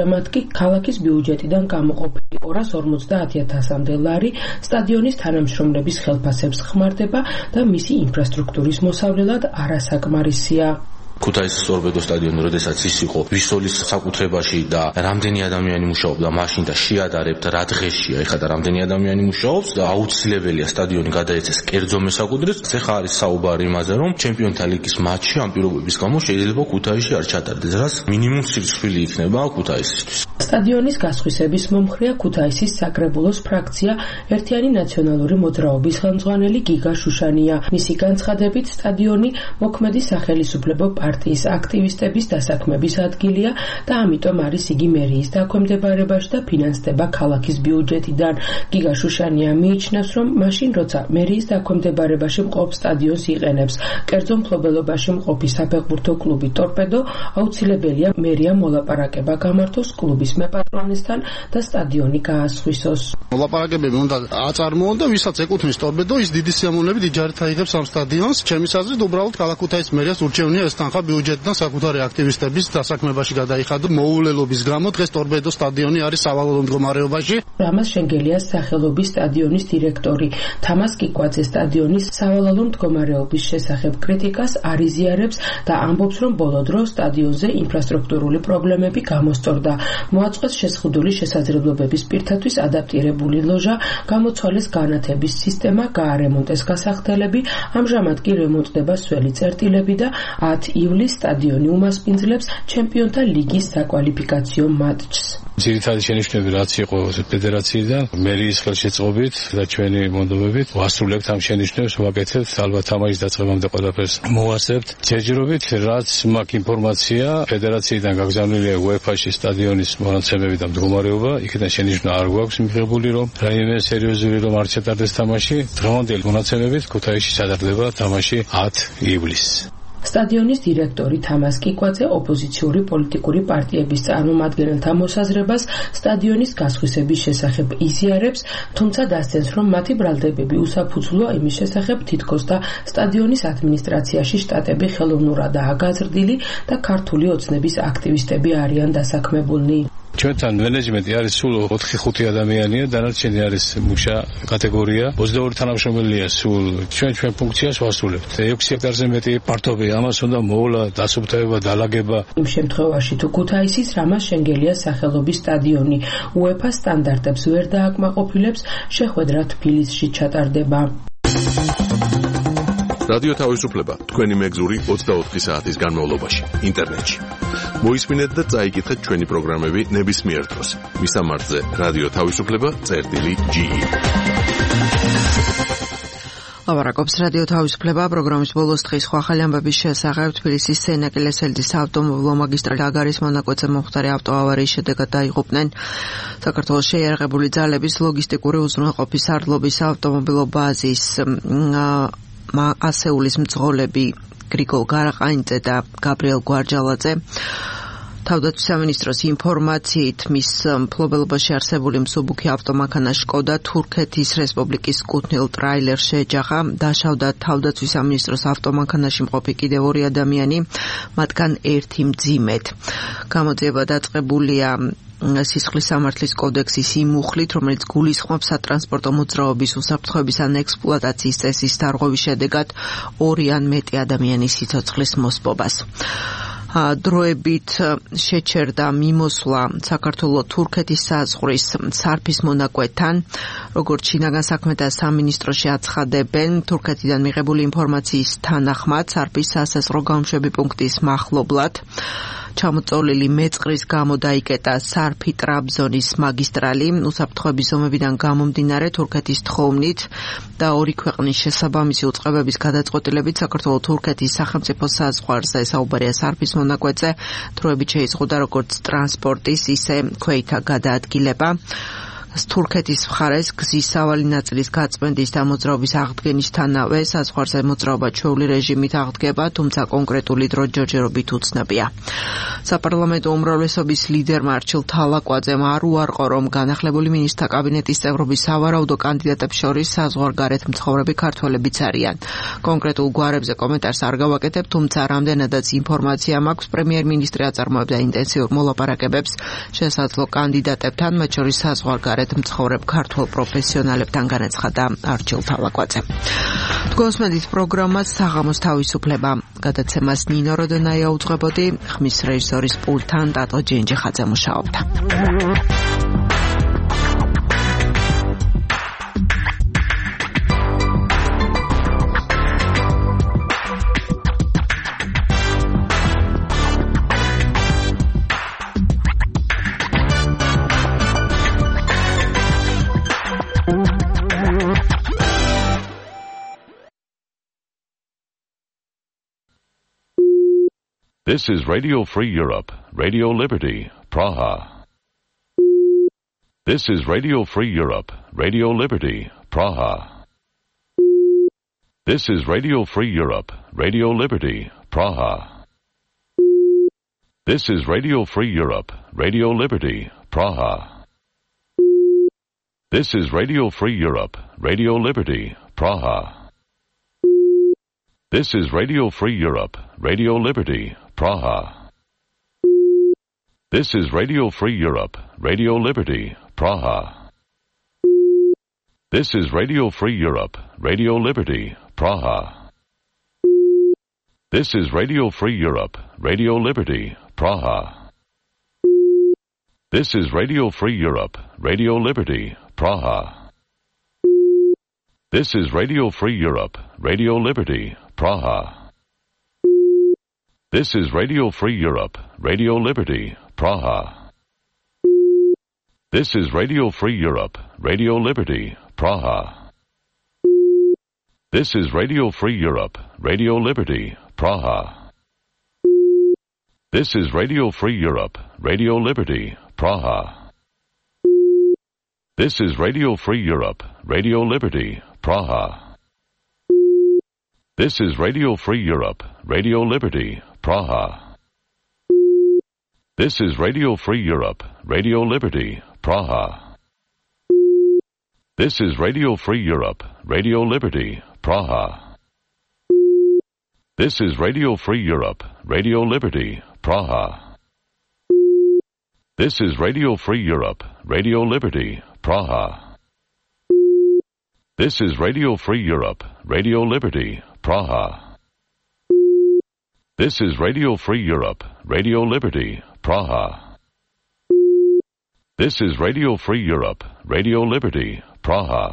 ამჟამად კი ქალაქის ბიუჯეტიდან გამოყოფილი ორას ორმოცდაათი ათასამდე ლარი სტადიონის თანამშრომლების ხელფასებს ხმარდება და მისი ინფრასტრუქტურის მოსავლელად არასაკმარისია. ქუთაისის სორბედო სტადიონი, როდესაც ის იყო ვისოლის საკუთრებაში და რამდენი ადამიანი მუშაობდა მაშინ და შეადარებთ რა დღეშია, ეხლა და რამდენი ადამიანი მუშაობს და აუცილებელია სტადიონი გადაეცეს კერძო მესაკუთრეს. ეხლა არის საუბარი იმაზე, რომ ჩემპიონთა ლიგის მატჩი ამ პირობების გამო შეიძლება ქუთაისში არ ჩატარდეს, რაც მინიმუმ სირცხვილი იქნება ქუთაისისთვის. სტადიონის გასხვისების მომხრეა ქუთაისის საკრებულოს ფრაქცია ერთიანი ნაციონალური მოძრაობის ხელმძღვანელი გიგა შუშანია. მისი განცხადებით, სტადიონი მოქმედი სახელისუფლებო პარტიის აქტივისტების დასაქმების ადგილია და ამიტომ არის იგი მერიის დაქვემდებარებაში და ფინანსდება ქალაქის ბიუჯეტიდან. გიგა შუშანია მიიჩნევს, რომ მაშინ როცა მერიის დაქვემდებარებაში მყოფ სტადიონს იყენებს კერძო მფლობელობაში მყოფი საფეხბურთო კლუბი ტორპედო, აუცილებელია მერიამ მოლაპარაკება გამართოს კლუბის მეპატრონესთან და სტადიონი გაასხვისოს. მოლაპარაკებები უნდა აწარმოონ და ვისაც ეკუთვნის ტორპედო, ის დიდი სიამოვნებით იჯარით აიღებს ამ სტადიონს. ჩემი აზრით, უბრალოდ ქალაქ ქუთაისის მერიას ურჩევნია ეს თანხა ბიუჯეტიდან საკუთარი აქტივისტების დასაქმებაში გადაიხადოს. მოულელობის გამო დღეს ტორპედო სტადიონი არის სავალალო მდგომარეობაში. რამაზ შენგელიას სახელობის სტადიონის დირექტორი თამას კიკვაძე სტადიონის სავალალო მდგომარეობის შესახებ კრიტიკას არ იზიარებს და ამბობს, რომ ბოლო დროს სტადიონზე ინფრასტრუქტურული პრობლემები გამოსწორდა. მოაწყვეს შეზღუდული შესაძლებლობების პირთათვის ადაპტირებული ლოჟა, გამოცვალეს განათების სისტემა, გაარემონტეს გასახდელები, ამჟამად კი რემონტდება სველი წერტილები და ათი ივლისს სტადიონი უმასპინძლებს ჩემპიონთა ლიგის საკვალიფიკაციო მატჩს. ძირითადი შენიშვნები რაც იყო ფედერაციიდან, მერიის ხელშეწყობით და ჩვენი მონდომებით ვასრულებთ ამ შენიშვნებს, ვაკეთებთ ალბათ თამაშის დაწყებამდე ყველაფერს მოვასწრებთ. ჯერჯერობით რაც მაქვს ინფორმაცია, ფედერაციიდან გაგზავნილია უეფა-ში სტადიონის მონაცემები და მდგომარეობა, იქიდან შენიშვნა არ გვაქვს მიღებული, რომ რაიმე სერიოზული რომ არ ჩატარდეს თამაში. დღევანდელი მონაცემებით ქუთაისში ჩატარდება თამაში ათი ივლისს. სტადიონის დირექტორი თამას კიკვაძე ოპოზიციური პოლიტიკური პარტიების წარმომადგენელთა მოსაზრებას სტადიონის გასხვისების შესახებ იზიარებს, თუმცა დასცენს, რომ მათი ბრალდებები უსაფუძვლოა იმის შესახებ, თითქოს და სტადიონის ადმინისტრაციაში შტატები ხელოვნურადაა გაზრდილი და ქართული ოცნების აქტივისტები არიან დასაქმებულნი. ჩვენთან მენეჯმენტი არის სულ ოთხი ხუთი ადამიანია, დანარჩენი არის მუშა კატეგორია, ოცდაორი თანამშრომელია სულ. ჩვენ ჩვენ ფუნქციას ვასრულებთ. ექვსი ჰექტარზე მეტი პარტობი, ამას უნდა მოვლა დასუფთავება, დალაგება. იმ შემთხვევაში თუ ქუთაისის რამაზ შენგელიას სახელობის სტადიონი უეფა სტანდარტებს ვერ დააკმაყოფილებს, შეხვედრა თბილისში ჩატარდება. რადიო თავისუფლება თქვენი მეგზური ოცდაოთხი საათის განმავლობაში ინტერნეტში. მოისმინეთ და წაიკითხეთ ჩვენი პროგრამები ნებისმიერ დროს. მისამართზე რადიო თავისუფლება წერტილი ჯი. ლაპარაკობს რადიო თავისუფლება პროგრამის ბოლოს დღის სხვა ახალი ამბების შესახებ. თბილისის სენაკელესელდის ავტომობილო მაგისტრალი აგარის მონაკვეთზე მომხდარი ავტოავარიის შედეგად დაიღუპნენ საქართველოს შეიარაღებული ძალების ლოგისტიკური უზრუნველყოფის სარდლობის ავტომობილო ბაზის ასეულის მძღოლები გრიგოლ გარაყანიძე და გაბრიელ გვარჯალაძე. თავდაცვის სამინისტროს ინფორმაციით მის მფლობელობაში არსებული მსუბუქი ავტომანქანა შკოდა თურქეთის რესპუბლიკის კუთვნილ ტრაილერს შეეჯახა. დაშავდა თავდაცვის სამინისტროს ავტომანქანაში მყოფი კიდევ ორი ადამიანი, მათგან ერთი მძიმედ. გამოძიება დაწყებულია სისხლის სამართლის კოდექსის იმ მუხლით, რომელიც გულისხმობს სატრანსპორტო მოძრაობის უსაფრთხოების ან ექსპლუატაციის წესის დარღვევის შედეგად ორი ან მეტი ადამიანის სიცოცხლის მოსპობას. დროებით შეჩერდა მიმოსვლა საქართველო-თურქეთის საზღვრის სარფის მონაკვეთთან, როგორც შინაგან საქმეთა სამინისტროში აცხადებენ, თურქეთიდან მიღებული ინფორმაციის თანახმად სარფის სასაზღვრო გამშვები პუნქტის მახლობლად ჩამოწოლილი მეწყრის გამო დაიკეტა სარფი-ტრაბზონის მაგისტრალი. უსაფრთხოების ზომებიდან გამომდინარე თურქეთის თხოვნით და ორი ქვეყნის შესაბამისი უწყებების გადაწყვეტილებით საქართველო-თურქეთის სახელმწიფო საზღვარზე საუბარია სარფის მონაკვეთზე. დროებით შეიზღუდა როგორც ტრანსპორტის, ისე ქვეითა გადაადგილება. თურქეთის მხარეს გზის სავალი ნაწილის გაწმენდის და მოძრაობის აღდგენისთანავე საზღვარზე მოძრაობა ჩვეული რეჟიმით აღდგება, თუმცა კონკრეტული დრო ჯერჯერობით უცნობია. საპარლამენტო უმრავლესობის ლიდერმა არჩილ თალაკვაძემ არ უარყო, რომ განახლებული მინისტრთა კაბინეტის წევრობის სავარაუდო კანდიდატებს შორის საზღვარგარეთ მცხოვრები ქართველებიც არიან. კონკრეტულ გვარებზე კომენტარს არ გავაკეთებ, თუმცა რამდენადაც ინფორმაცია მაქვს, პრემიერ-მინისტრი აწარმოებდა ინტენსიურ მოლაპარაკებებს შესაძლო კანდიდატებთან, მათ შორის საზღვარგარეთ მცხოვრებ ქართველ პროფესიონალებთან, განაცხადა არჩილ თალაკვაძემ. დგოსმენით პროგრამას საღამოს თავისუფლება. გადაცემას ნინო როდონაია უძღვებოდი, ხმის რეჟისორის პულტთან ტატო ჯენჯიხაძე მუშაობდა. This is Radio Free Europe, Radio Liberty, Praha. This is Radio Free Europe, Radio Liberty, Praha. This is Radio Free Europe, Radio Liberty, Praha. This is Radio Free Europe, Radio Liberty, Praha. This is Radio Free Europe, Radio Liberty, Praha. This is Radio Free Europe, Radio Liberty, Praha. This is Radio Free Europe, Radio Liberty, Praha. This is Radio Free Europe, Radio Liberty, Praha. This is Radio Free Europe, Radio Liberty, Praha. This is Radio Free Europe, Radio Liberty, Praha. This is Radio Free Europe, Radio Liberty, Praha. This is Radio Free Europe, Radio Liberty, Praha. This is Radio Free Europe, Radio Liberty, Praha. This is Radio Free Europe, Radio Liberty, Praha. This is Radio Free Europe, Radio Liberty, Praha. This is Radio Free Europe, Radio Liberty, Praha. This is Radio Free Europe, Radio Liberty, Praha. This is Radio Free Europe, Radio Liberty, Praha. This is Radio Free Europe, Radio Liberty, Praha. This is Radio Free Europe, Radio Liberty, Praha. This is Radio Free Europe, Radio Liberty, Praha. This is Radio Free Europe, Radio Liberty, Praha. This is Radio Free Europe, Radio Liberty, Praha. This is Radio Free Europe, Radio Liberty, Praha.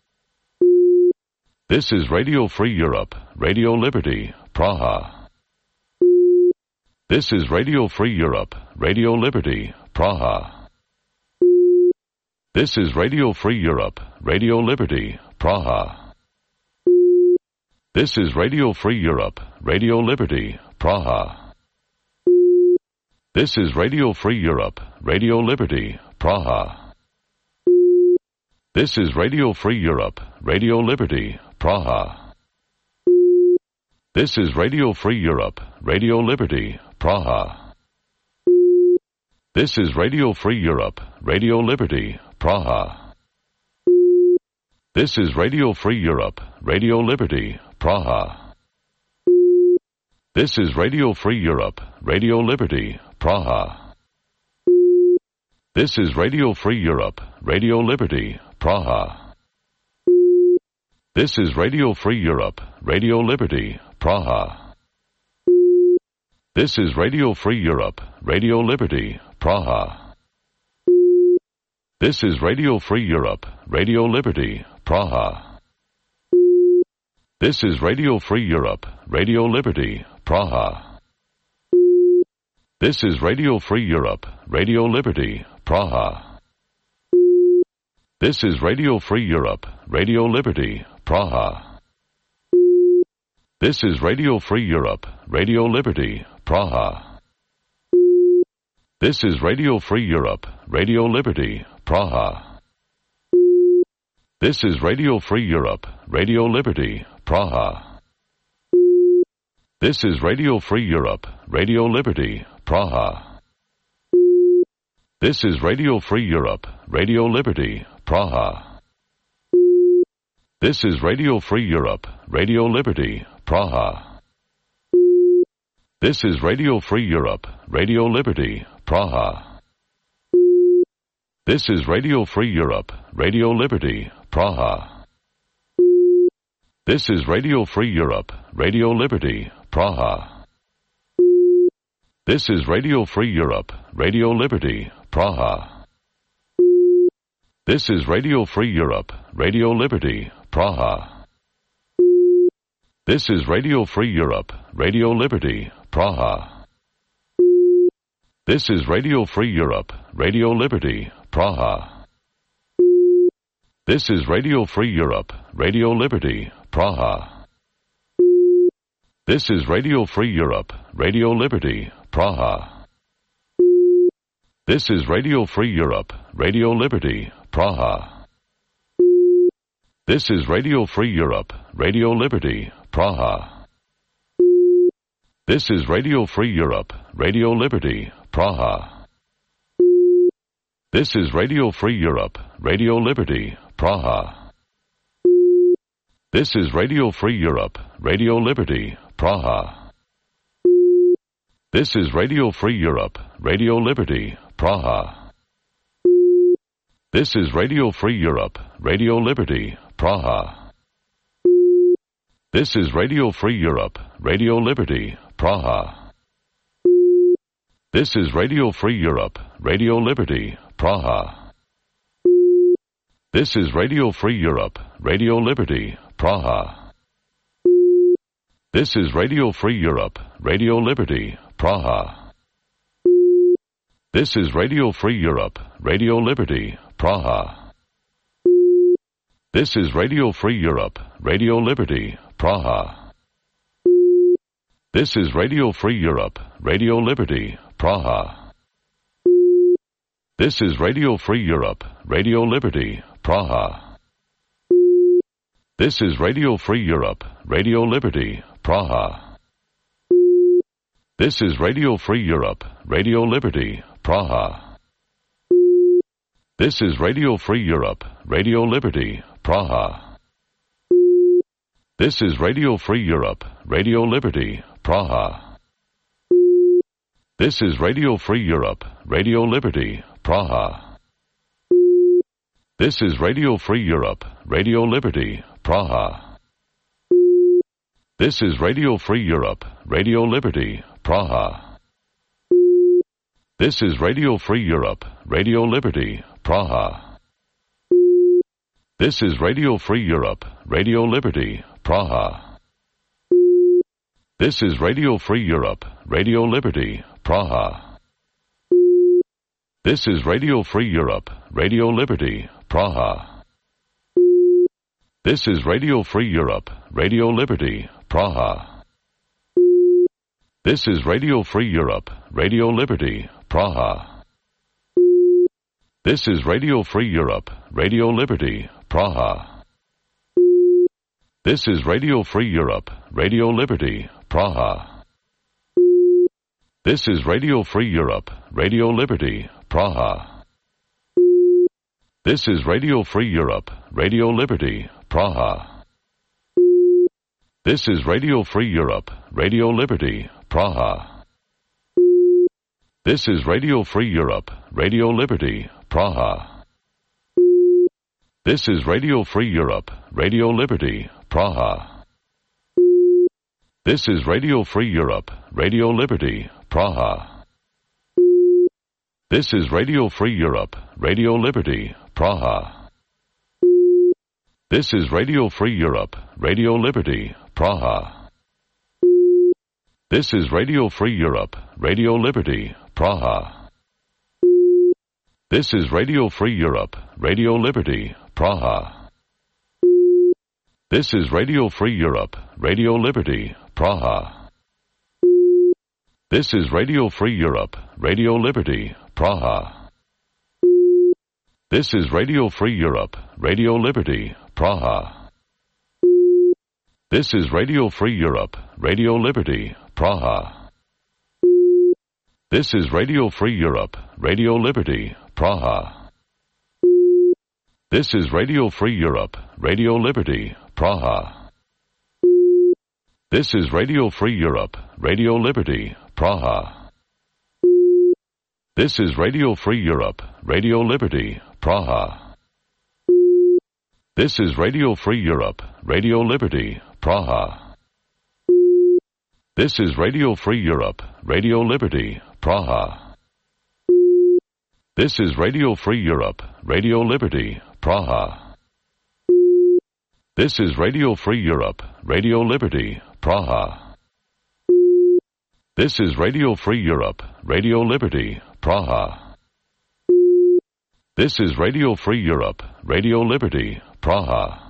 This is Radio Free Europe, Radio Liberty, Praha. This is Radio Free Europe, Radio Liberty, Praha. This is Radio Free Europe, Radio Liberty, Praha. This is Radio Free Europe, Radio Liberty, Praha. This is Radio Free Europe, Radio Liberty, Praha. This is Radio Free Europe, Radio Liberty, Praha. This is Radio Free Europe, Radio Liberty, Praha. This is Radio Free Europe, Radio Liberty, Praha. This is Radio Free Europe, Radio Liberty, Praha. This is Radio Free Europe, Radio Liberty, Praha. This is Radio Free Europe, Radio Liberty, Praha. This is Radio Free Europe, Radio Liberty, Praha. This is Radio Free Europe, Radio Liberty, Praha. This is Radio Free Europe, Radio Liberty, Praha. This is Radio Free Europe, Radio Liberty, Praha. This is Radio Free Europe, Radio Liberty, Praha. This is Radio Free Europe, Radio Liberty, Praha. This is Radio Free Europe, Radio Liberty, Praha. This is Radio Free Europe, Radio Liberty, Praha. This is Radio Free Europe, Radio Liberty, Praha. This is Radio Free Europe, Radio Liberty, Praha. This is Radio Free Europe, Radio Liberty, Praha. This is Radio Free Europe, Radio Liberty, Praha. This is Radio Free Europe, Radio Liberty, Praha. This is Radio Free Europe, Radio Liberty, Praha. This is Radio Free Europe, Radio Liberty, Praha. This is Radio Free Europe, Radio Liberty, Praha. This is Radio Free Europe, Radio Liberty, Praha. This is Radio Free Europe, Radio Liberty, Praha. This is Radio Free Europe, Radio Liberty, Praha. This is Radio Free Europe, Radio Liberty, Praha. This is Radio Free Europe, Radio Liberty, Praha. This is Radio Free Europe, Radio Liberty, Praha. This is Radio Free Europe, Radio Liberty, Praha. This is Radio Free Europe, Radio Liberty, Praha. This is Radio Free Europe, Radio Liberty, Praha. This is Radio Free Europe, Radio Liberty, Praha. This is Radio Free Europe, Radio Liberty, Praha. This is Radio Free Europe, Radio Liberty, Praha. This is Radio Free Europe, Radio Liberty, Praha. This is Radio Free Europe, Radio Liberty, Praha. This is Radio Free Europe, Radio Liberty, Praha. This is Radio Free Europe, Radio Liberty, Praha. This is Radio Free Europe, Radio Liberty, Praha. This is Radio Free Europe, Radio Liberty, Praha. This is Radio Free Europe, Radio Liberty, Praha. This is Radio Free Europe, Radio Liberty, Praha. This is Radio Free Europe, Radio Liberty, Praha. This is Radio Free Europe, Radio Liberty, Praha. This is Radio Free Europe, Radio Liberty, Praha. This is Radio Free Europe, Radio Liberty, Praha. This is Radio Free Europe, Radio Liberty, Praha. This is Radio Free Europe, Radio Liberty, Praha. This is Radio Free Europe, Radio Liberty, Praha. This is Radio Free Europe, Radio Liberty, Praha. This is Radio Free Europe, Radio Liberty, Praha. This is Radio Free Europe, Radio Liberty, Praha. This is Radio Free Europe, Radio Liberty, Praha. This is Radio Free Europe, Radio Liberty, Praha. This is Radio Free Europe, Radio Liberty, Praha. This is Radio Free Europe, Radio Liberty, Praha. This is Radio Free Europe, Radio Liberty, Praha. This is Radio Free Europe, Radio Liberty, Praha. This is Radio Free Europe, Radio Liberty, Praha. This is Radio Free Europe, Radio Liberty, Praha. This is Radio Free Europe, Radio Liberty, Praha. This is Radio Free Europe, Radio Liberty, Praha. This is Radio Free Europe, Radio Liberty, Praha. This is Radio Free Europe, Radio Liberty, Praha. This is Radio Free Europe, Radio Liberty, Praha. This is Radio Free Europe, Radio Liberty, Praha. This is Radio Free Europe, Radio Liberty, Praha. This is Radio Free Europe, Radio Liberty, Praha. This is Radio Free Europe, Radio Liberty, Praha. This is Radio Free Europe, Radio Liberty, Praha. This is Radio Free Europe, Radio Liberty, Praha. This is Radio Free Europe, Radio Liberty, Praha. This is Radio Free Europe, Radio Liberty, Praha. This is Radio Free Europe, Radio Liberty, Praha. This is Radio Free Europe, Radio Liberty, Praha. This is Radio Free Europe, Radio Liberty, Praha. This is Radio Free Europe, Radio Liberty, Praha. This is Radio Free Europe, Radio Liberty, Praha. This is Radio Free Europe, Radio Liberty, Praha. This is Radio Free Europe, Radio Liberty, Praha. This is Radio Free Europe, Radio Liberty, Praha.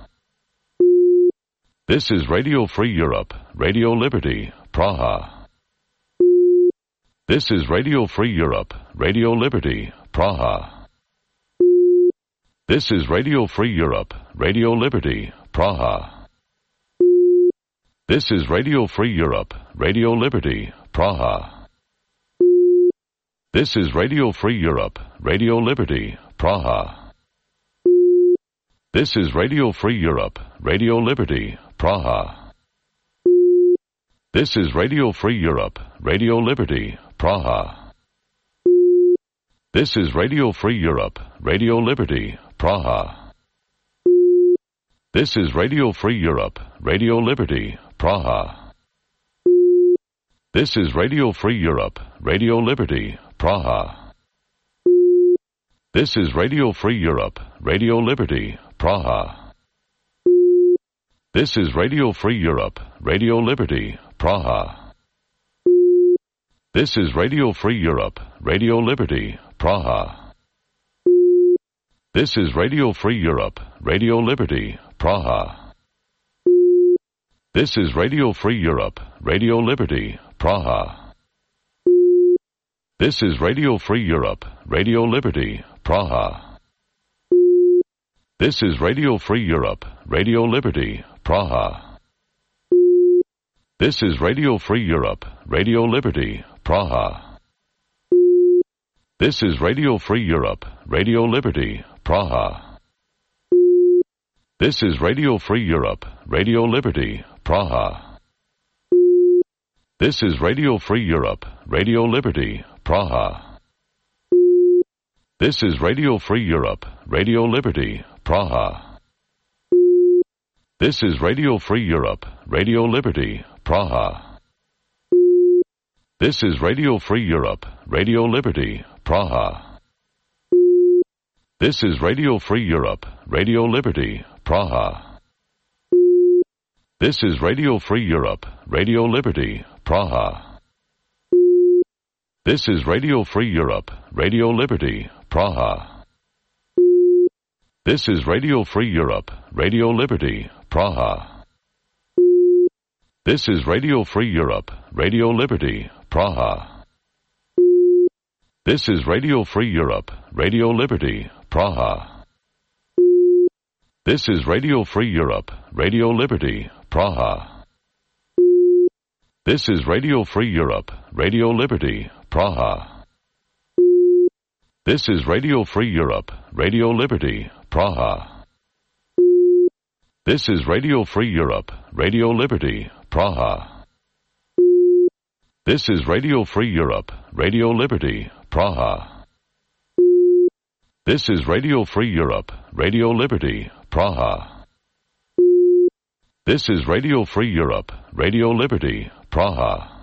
This is Radio Free Europe, Radio Liberty, Praha. This is Radio Free Europe, Radio Liberty, Praha. This is Radio Free Europe, Radio Liberty, Praha. This is Radio Free Europe, Radio Liberty, Praha. This is Radio Free Europe, Radio Liberty, Praha. This is Radio Free Europe, Radio Liberty, Praha. This is Radio Free Europe, Radio Liberty, Praha. This is Radio Free Europe, Radio Liberty, Praha. This is Radio Free Europe, Radio Liberty, Praha. This is Radio Free Europe, Radio Liberty, Praha. This is Radio Free Europe, Radio Liberty, Praha. This is Radio Free Europe, Radio Liberty, Praha. This is Radio Free Europe, Radio Liberty, Praha. This is Radio Free Europe, Radio Liberty, Praha. This is Radio Free Europe, Radio Liberty, Praha. This is Radio Free Europe, Radio Liberty, Praha. This is Radio Free Europe, Radio Liberty, Praha. This is Radio Free Europe, Radio Liberty, Praha. This is Radio Free Europe, Radio Liberty, Praha. This is Radio Free Europe, Radio Liberty, Praha. This is Radio Free Europe, Radio Liberty, Praha. This is Radio Free Europe, Radio Liberty, Praha. This is Radio Free Europe, Radio Liberty, Praha. This is Radio Free Europe, Radio Liberty, Praha. This is Radio Free Europe, Radio Liberty, Praha. This is Radio Free Europe, Radio Liberty, Praha. This is Radio Free Europe, Radio Liberty, Praha. This is Radio Free Europe, Radio Liberty, Praha. This is Radio Free Europe, Radio Liberty, Praha. This is Radio Free Europe, Radio Liberty, Praha. This is Radio Free Europe, Radio Liberty, Praha. This is Radio Free Europe, Radio Liberty, Praha. This is Radio Free Europe, Radio Liberty, Praha. This is Radio Free Europe, Radio Liberty, Praha. This is Radio Free Europe, Radio Liberty, Praha. This is Radio Free Europe, Radio Liberty, Praha. This is Radio Free Europe, Radio Liberty, Praha.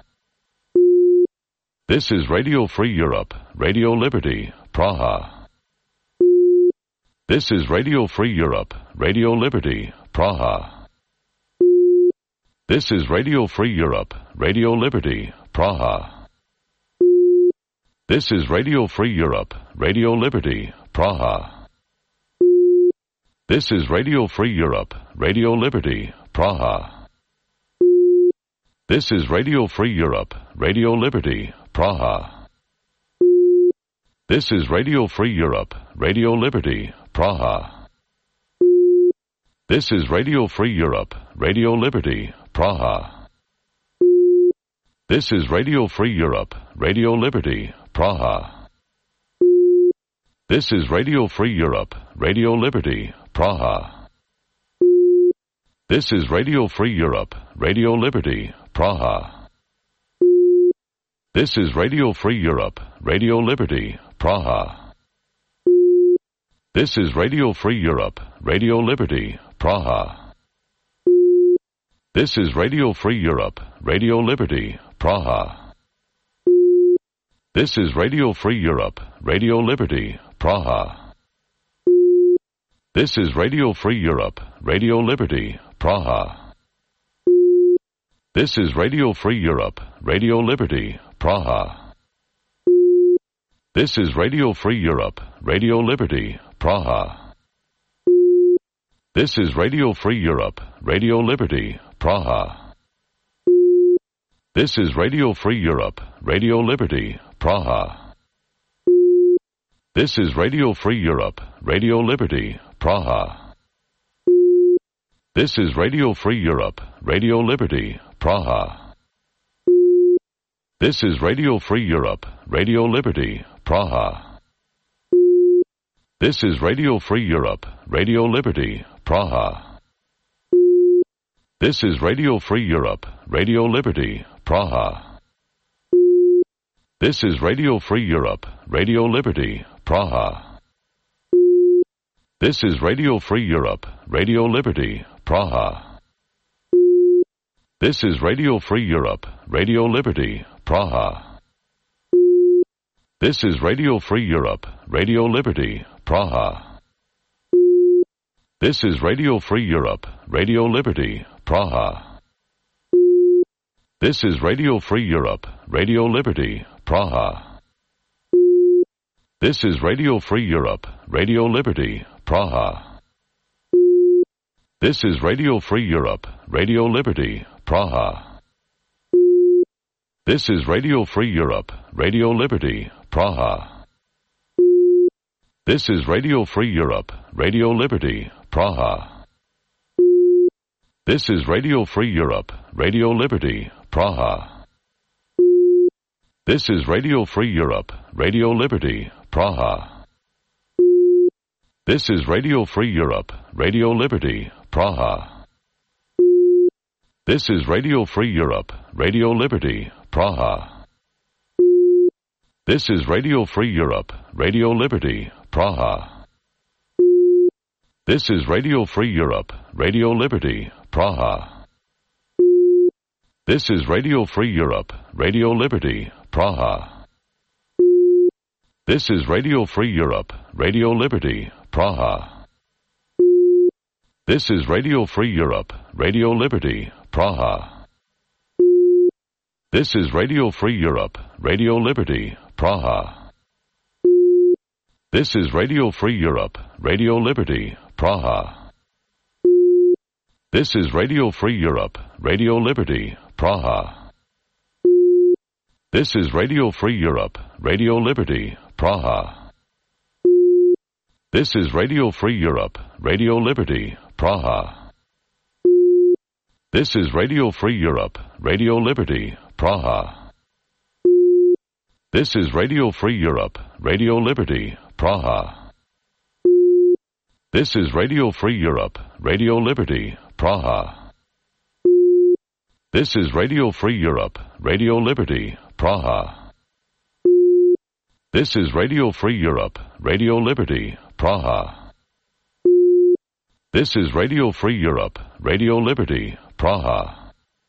This is Radio Free Europe, Radio Liberty, Praha. This is Radio Free Europe, Radio Liberty, Praha. This is Radio Free Europe, Radio Liberty, Praha. This is Radio Free Europe, Radio Liberty, Praha. This is Radio Free Europe, Radio Liberty, Praha. This is Radio Free Europe, Radio Liberty, Praha. This is Radio Free Europe, Radio Liberty, Praha. This is Radio Free Europe, Radio Liberty, Praha. This is Radio Free Europe, Radio Liberty, Praha. This is Radio Free Europe, Radio Liberty, Praha. This is Radio Free Europe, Radio Liberty, Praha. This is Radio Free Europe, Radio Liberty, Praha. This is Radio Free Europe, Radio Liberty, Praha. This is Radio Free Europe, Radio Liberty, Praha. This is Radio Free Europe, Radio Liberty, Praha. This is Radio Free Europe, Radio Liberty, Praha. This is Radio Free Europe, Radio Liberty, Praha. This is Radio Free Europe, Radio Liberty, Praha. This is Radio Free Europe, Radio Liberty, Praha. This is Radio Free Europe, Radio Liberty, Praha. This is Radio Free Europe, Radio Liberty, Praha. This is Radio Free Europe, Radio Liberty, Praha. This is Radio Free Europe, Radio Liberty, Praha. This is Radio Free Europe, Radio Liberty, Praha. This is Radio Free Europe, Radio Liberty, Praha. This is Radio Free Europe, Radio Liberty, Praha. This is Radio Free Europe, Radio Liberty, Praha. This is Radio Free Europe, Radio Liberty, Praha. This is Radio Free Europe, Radio Liberty, Praha. This is Radio Free Europe, Radio Liberty, Praha. This is Radio Free Europe, Radio Liberty, Praha. This is Radio Free Europe, Radio Liberty, Praha. This is Radio Free Europe, Radio Liberty, Praha. This is Radio Free Europe, Radio Liberty, Praha. This is Radio Free Europe, Radio Liberty, Praha. This is Radio Free Europe, Radio Liberty, Praha. This is Radio Free Europe, Radio Liberty, Praha. This is Radio Free Europe, Radio Liberty, Praha. This is Radio Free Europe, Radio Liberty, Praha. This is Radio Free Europe, Radio Liberty, Praha. This is Radio Free Europe, Radio Liberty, Praha. This is Radio Free Europe, Radio Liberty, Praha. This is Radio Free Europe, Radio Liberty, Praha. This is Radio Free Europe, Radio Liberty, Praha. This is Radio Free Europe, Radio Liberty, Praha. This is Radio Free Europe, Radio Liberty, Praha. This is Radio Free Europe, Radio Liberty, Praha. This is Radio Free Europe, Radio Liberty, Praha. This is Radio Free Europe, Radio Liberty, Praha. This is Radio Free Europe, Radio Liberty, Praha. This is Radio Free Europe, Radio Liberty, Praha. This is Radio Free Europe, Radio Liberty, Praha. This is Radio Free Europe, Radio Liberty, Praha. This is Radio Free Europe, Radio Liberty, Praha. This is Radio Free Europe, Radio Liberty, Praha.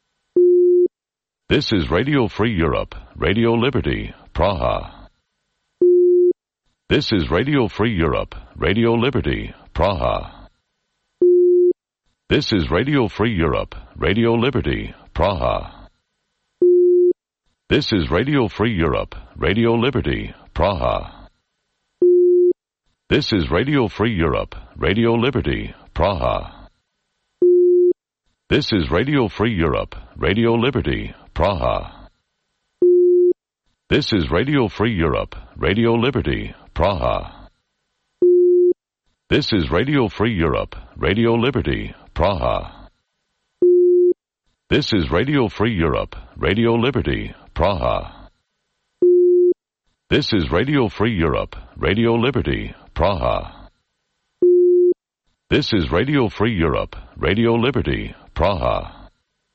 This is Radio Free Europe, Radio Liberty, Praha. This is Radio Free Europe, Radio Liberty, Praha. This is Radio Free Europe, Radio Liberty, Praha. This is Radio Free Europe, Radio Liberty, Praha. This is Radio Free Europe, Radio Liberty, Praha. This is Radio Free Europe, Radio Liberty, Praha. This is Radio Free Europe, Radio Liberty, Praha. This is Radio Free Europe, Radio Liberty, Praha. This is Radio Free Europe, Radio Liberty, Praha. This is Radio Free Europe, Radio Liberty, Praha. This is Radio Free Europe, Radio Liberty, Praha.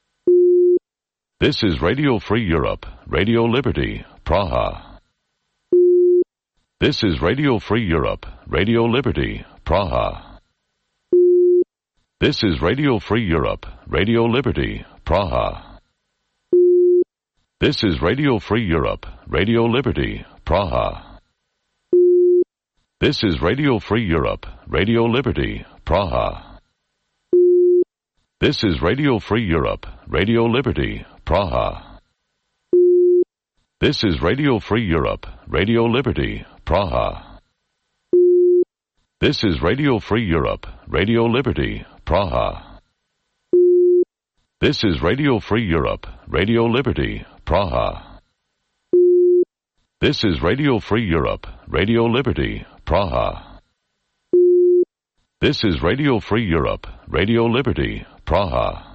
This is Radio Free Europe, Radio Liberty, Praha. This is Radio Free Europe, Radio Liberty, Praha. This is Radio Free Europe, Radio Liberty, Praha. This is Radio Free Europe, Radio Liberty, Praha. This is Radio Free Europe, Radio Liberty, Praha. This is Radio Free Europe, Radio Liberty, Praha. This is Radio Free Europe, Radio Liberty, Praha. This is Radio Free Europe, Radio Liberty, Praha. This is Radio Free Europe, Radio Liberty, Praha. This is Radio Free Europe, Radio Liberty, Praha. This is Radio Free Europe, Radio Liberty, Praha.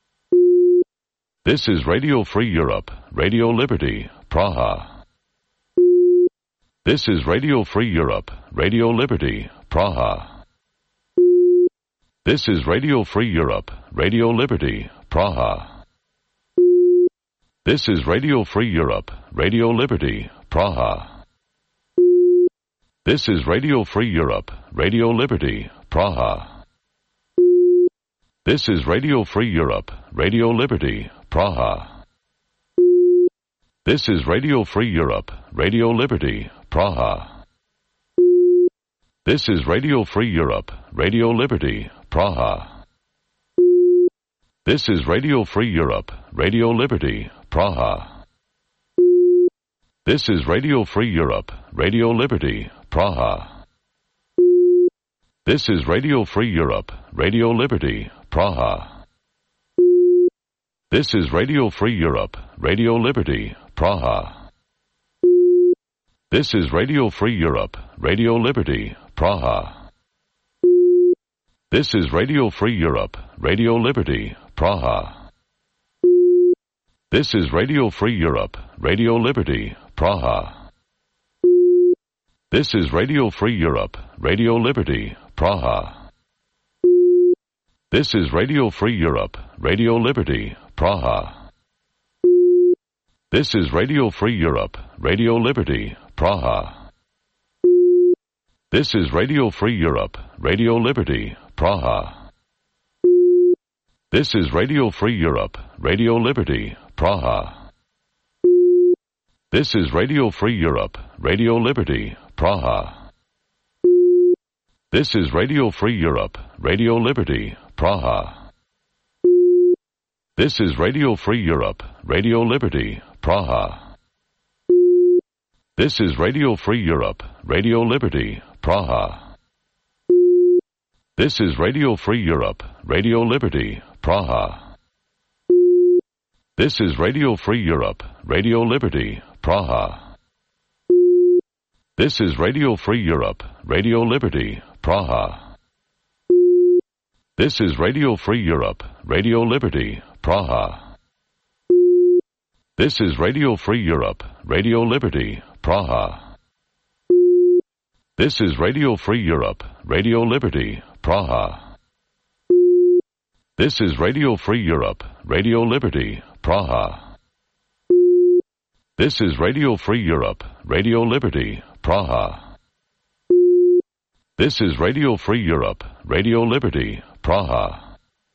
This is Radio Free Europe, Radio Liberty, Praha. This is Radio Free Europe, Radio Liberty, Praha. This is Radio Free Europe, Radio Liberty, Praha. This is Radio Free Europe, Radio Liberty, Praha. This is Radio Free Europe, Radio Liberty, Praha. This is Radio Free Europe, Radio Liberty, Praha. This is Radio Free Europe, Radio Liberty, Praha. This is Radio Free Europe, Radio Liberty, Praha. This is Radio Free Europe, Radio Liberty, Praha. This is Radio Free Europe, Radio Liberty, Praha. This is Radio Free Europe, Radio Liberty, Praha. This is Radio Free Europe, Radio Liberty, Praha. This is Radio Free Europe, Radio Liberty, Praha. This is Radio Free Europe, Radio Liberty, Praha. This is Radio Free Europe, Radio Liberty, Praha. This is Radio Free Europe, Radio Liberty, Praha. This is Radio Free Europe, Radio Liberty, Praha. This is Radio Free Europe, Radio Liberty, Praha. This is Radio Free Europe, Radio Liberty, Praha. This is Radio Free Europe, Radio Liberty, Praha. This is Radio Free Europe, Radio Liberty, Praha. This is Radio Free Europe, Radio Liberty, Praha. This is Radio Free Europe, Radio Liberty, Praha. This is Radio Free Europe, Radio Liberty, Praha. This is Radio Free Europe, Radio Liberty, Praha. This is Radio Free Europe, Radio Liberty, Praha. This is Radio Free Europe, Radio Liberty, Praha. This is Radio Free Europe, Radio Liberty, Praha. This is Radio Free Europe, Radio Liberty, Praha. This is Radio Free Europe, Radio Liberty, Praha. This is Radio Free Europe, Radio Liberty, Praha. This is Radio Free Europe, Radio Liberty, Praha. This is Radio Free Europe, Radio Liberty, Praha.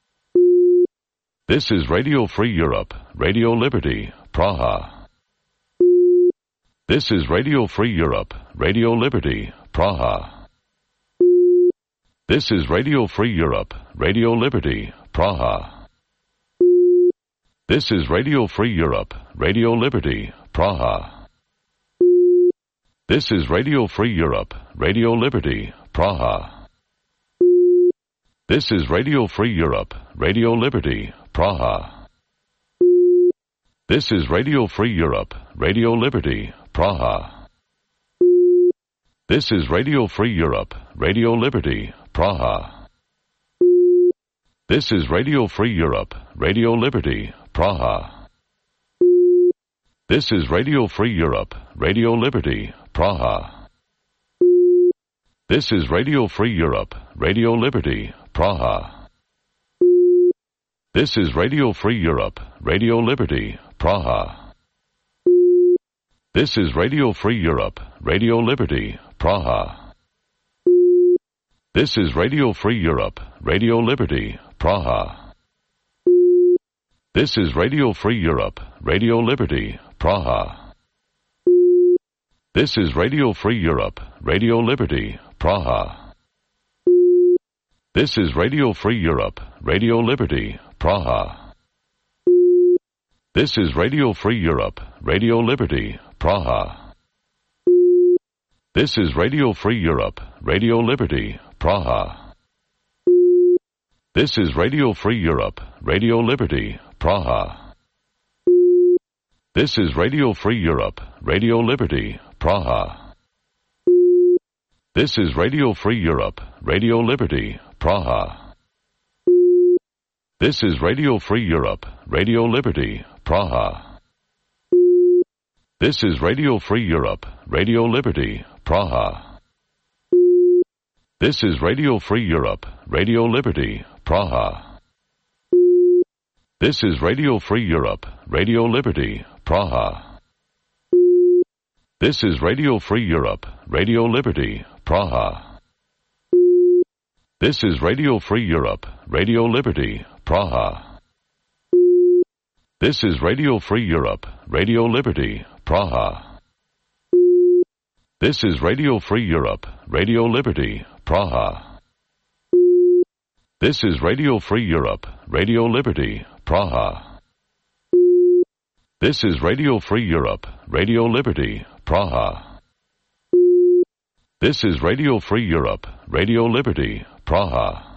This is Radio Free Europe, Radio Liberty, Praha. This is Radio Free Europe, Radio Liberty, Praha. This is Radio Free Europe, Radio Liberty, Praha. This is Radio Free Europe, Radio Liberty, Praha. This is Radio Free Europe, Radio Liberty, Praha. This is Radio Free Europe, Radio Liberty, Praha. This is Radio Free Europe, Radio Liberty, Praha. This is Radio Free Europe, Radio Liberty, Praha. This is Radio Free Europe, Radio Liberty, Praha. This is Radio Free Europe, Radio Liberty, Praha. This is Radio Free Europe, Radio Liberty, Praha. This is Radio Free Europe, Radio Liberty, Praha. This is Radio Free Europe, Radio Liberty, Praha. This is Radio Free Europe, Radio Liberty, Praha. This is Radio Free Europe, Radio Liberty, Praha. This is Radio Free Europe, Radio Liberty, Praha. This is Radio Free Europe, Radio Liberty, Praha. This is Radio Free Europe, Radio Liberty, Praha. This is Radio Free Europe, Radio Liberty, Praha. This is Radio Free Europe, Radio Liberty, Praha. This is Radio Free Europe, Radio Liberty, Praha. This is Radio Free Europe, Radio Liberty, Praha. This is Radio Free Europe, Radio Liberty, Praha. This is Radio Free Europe, Radio Liberty, Praha. This is Radio Free Europe, Radio Liberty, Praha. This is Radio Free Europe, Radio Liberty, Praha. This is Radio Free Europe, Radio Liberty, Praha. This is Radio Free Europe, Radio Liberty, Praha. This is Radio Free Europe, Radio Liberty, Praha. This is Radio Free Europe, Radio Liberty, Praha. This is Radio Free Europe, Radio Liberty, Praha. This is Radio Free Europe, Radio Liberty, Praha. This is Radio Free Europe, Radio Liberty, Praha.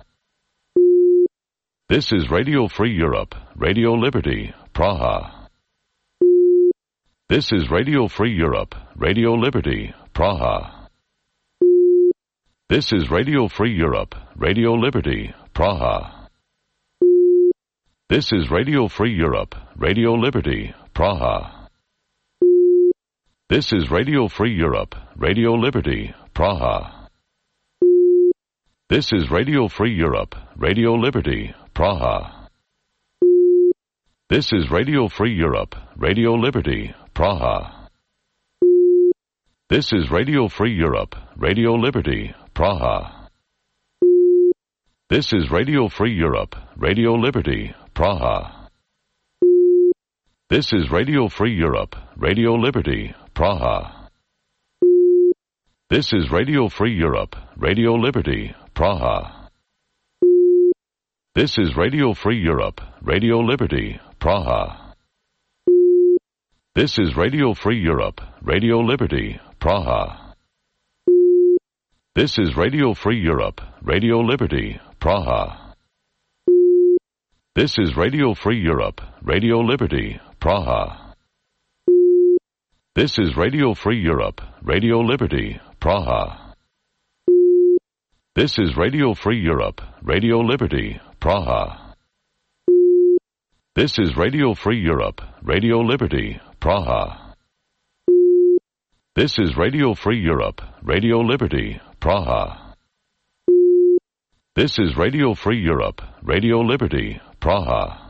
This is Radio Free Europe, Radio Liberty, Praha. This is Radio Free Europe, Radio Liberty, Praha. This is Radio Free Europe, Radio Liberty, Praha. This is Radio Free Europe, Radio Liberty, Praha. This is Radio Free Europe, Radio Liberty, Praha. This is Radio Free Europe, Radio Liberty, Praha. This is Radio Free Europe, Radio Liberty, Praha. This is Radio Free Europe, Radio Liberty, Praha. This is Radio Free Europe, Radio Liberty, Praha. This is Radio Free Europe, Radio Liberty, Praha. This is Radio Free Europe, Radio Liberty, Praha. This is Radio Free Europe, Radio Liberty, Praha. This is Radio Free Europe, Radio Liberty, Praha. This is Radio Free Europe, Radio Liberty, Praha. This is Radio Free Europe, Radio Liberty, Praha. This is Radio Free Europe, Radio Liberty, Praha. This is Radio Free Europe, Radio Liberty, Praha. This is Radio Free Europe, Radio Liberty, Praha. This is Radio Free Europe, Radio Liberty, Praha. This is Radio Free Europe, Radio Liberty, Praha.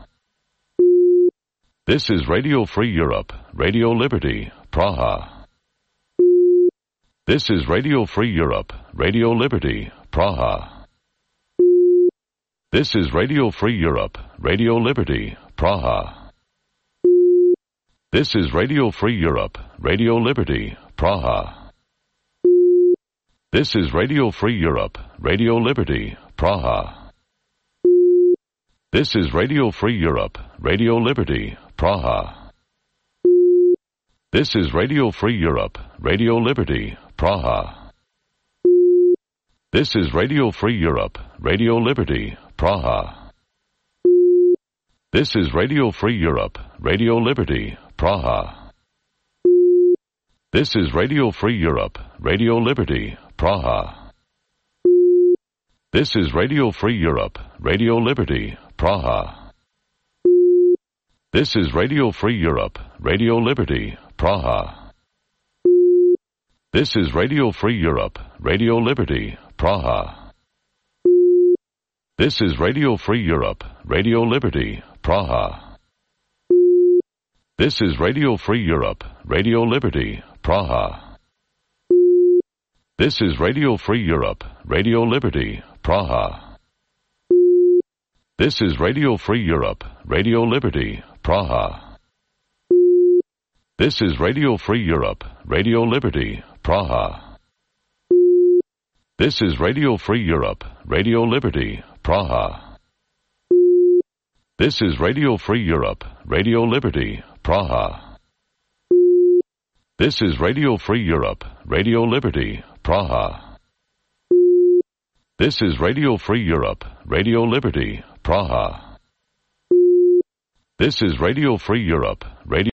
This is Radio Free Europe, Radio Liberty, Praha. This is Radio Free Europe, Radio Liberty, Praha. This is Radio Free Europe, Radio Liberty, Praha. This is Radio Free Europe, Radio Liberty, Praha. This is Radio Free Europe, Radio Liberty, Praha. This is Radio Free Europe, Radio Liberty, Praha. This is Radio Free Europe, Radio Liberty, Praha. This is Radio Free Europe, Radio Liberty, Praha. This is Radio Free Europe, Radio Liberty, Praha. This is Radio Free Europe, Radio Liberty, Praha. This is Radio Free Europe, Radio Liberty, Praha. This is Radio Free Europe, Radio Liberty, Praha. This is Radio Free Europe, Radio Liberty, Praha. This is Radio Free Europe, Radio Liberty, Praha. This is Radio Free Europe, Radio Liberty, Praha. This is Radio Free Europe, Radio Liberty, Praha. This is Radio Free Europe, Radio Liberty, Praha. This is Radio Free Europe, Radio Liberty, Praha. This is Radio Free Europe, Radio Liberty, Praha. This is Radio Free Europe, Radio Liberty, Praha. This is Radio Free Europe, Radio Liberty, Praha. This is Radio Free Europe, Radio Liberty, Praha. This is Radio Free Europe, Radio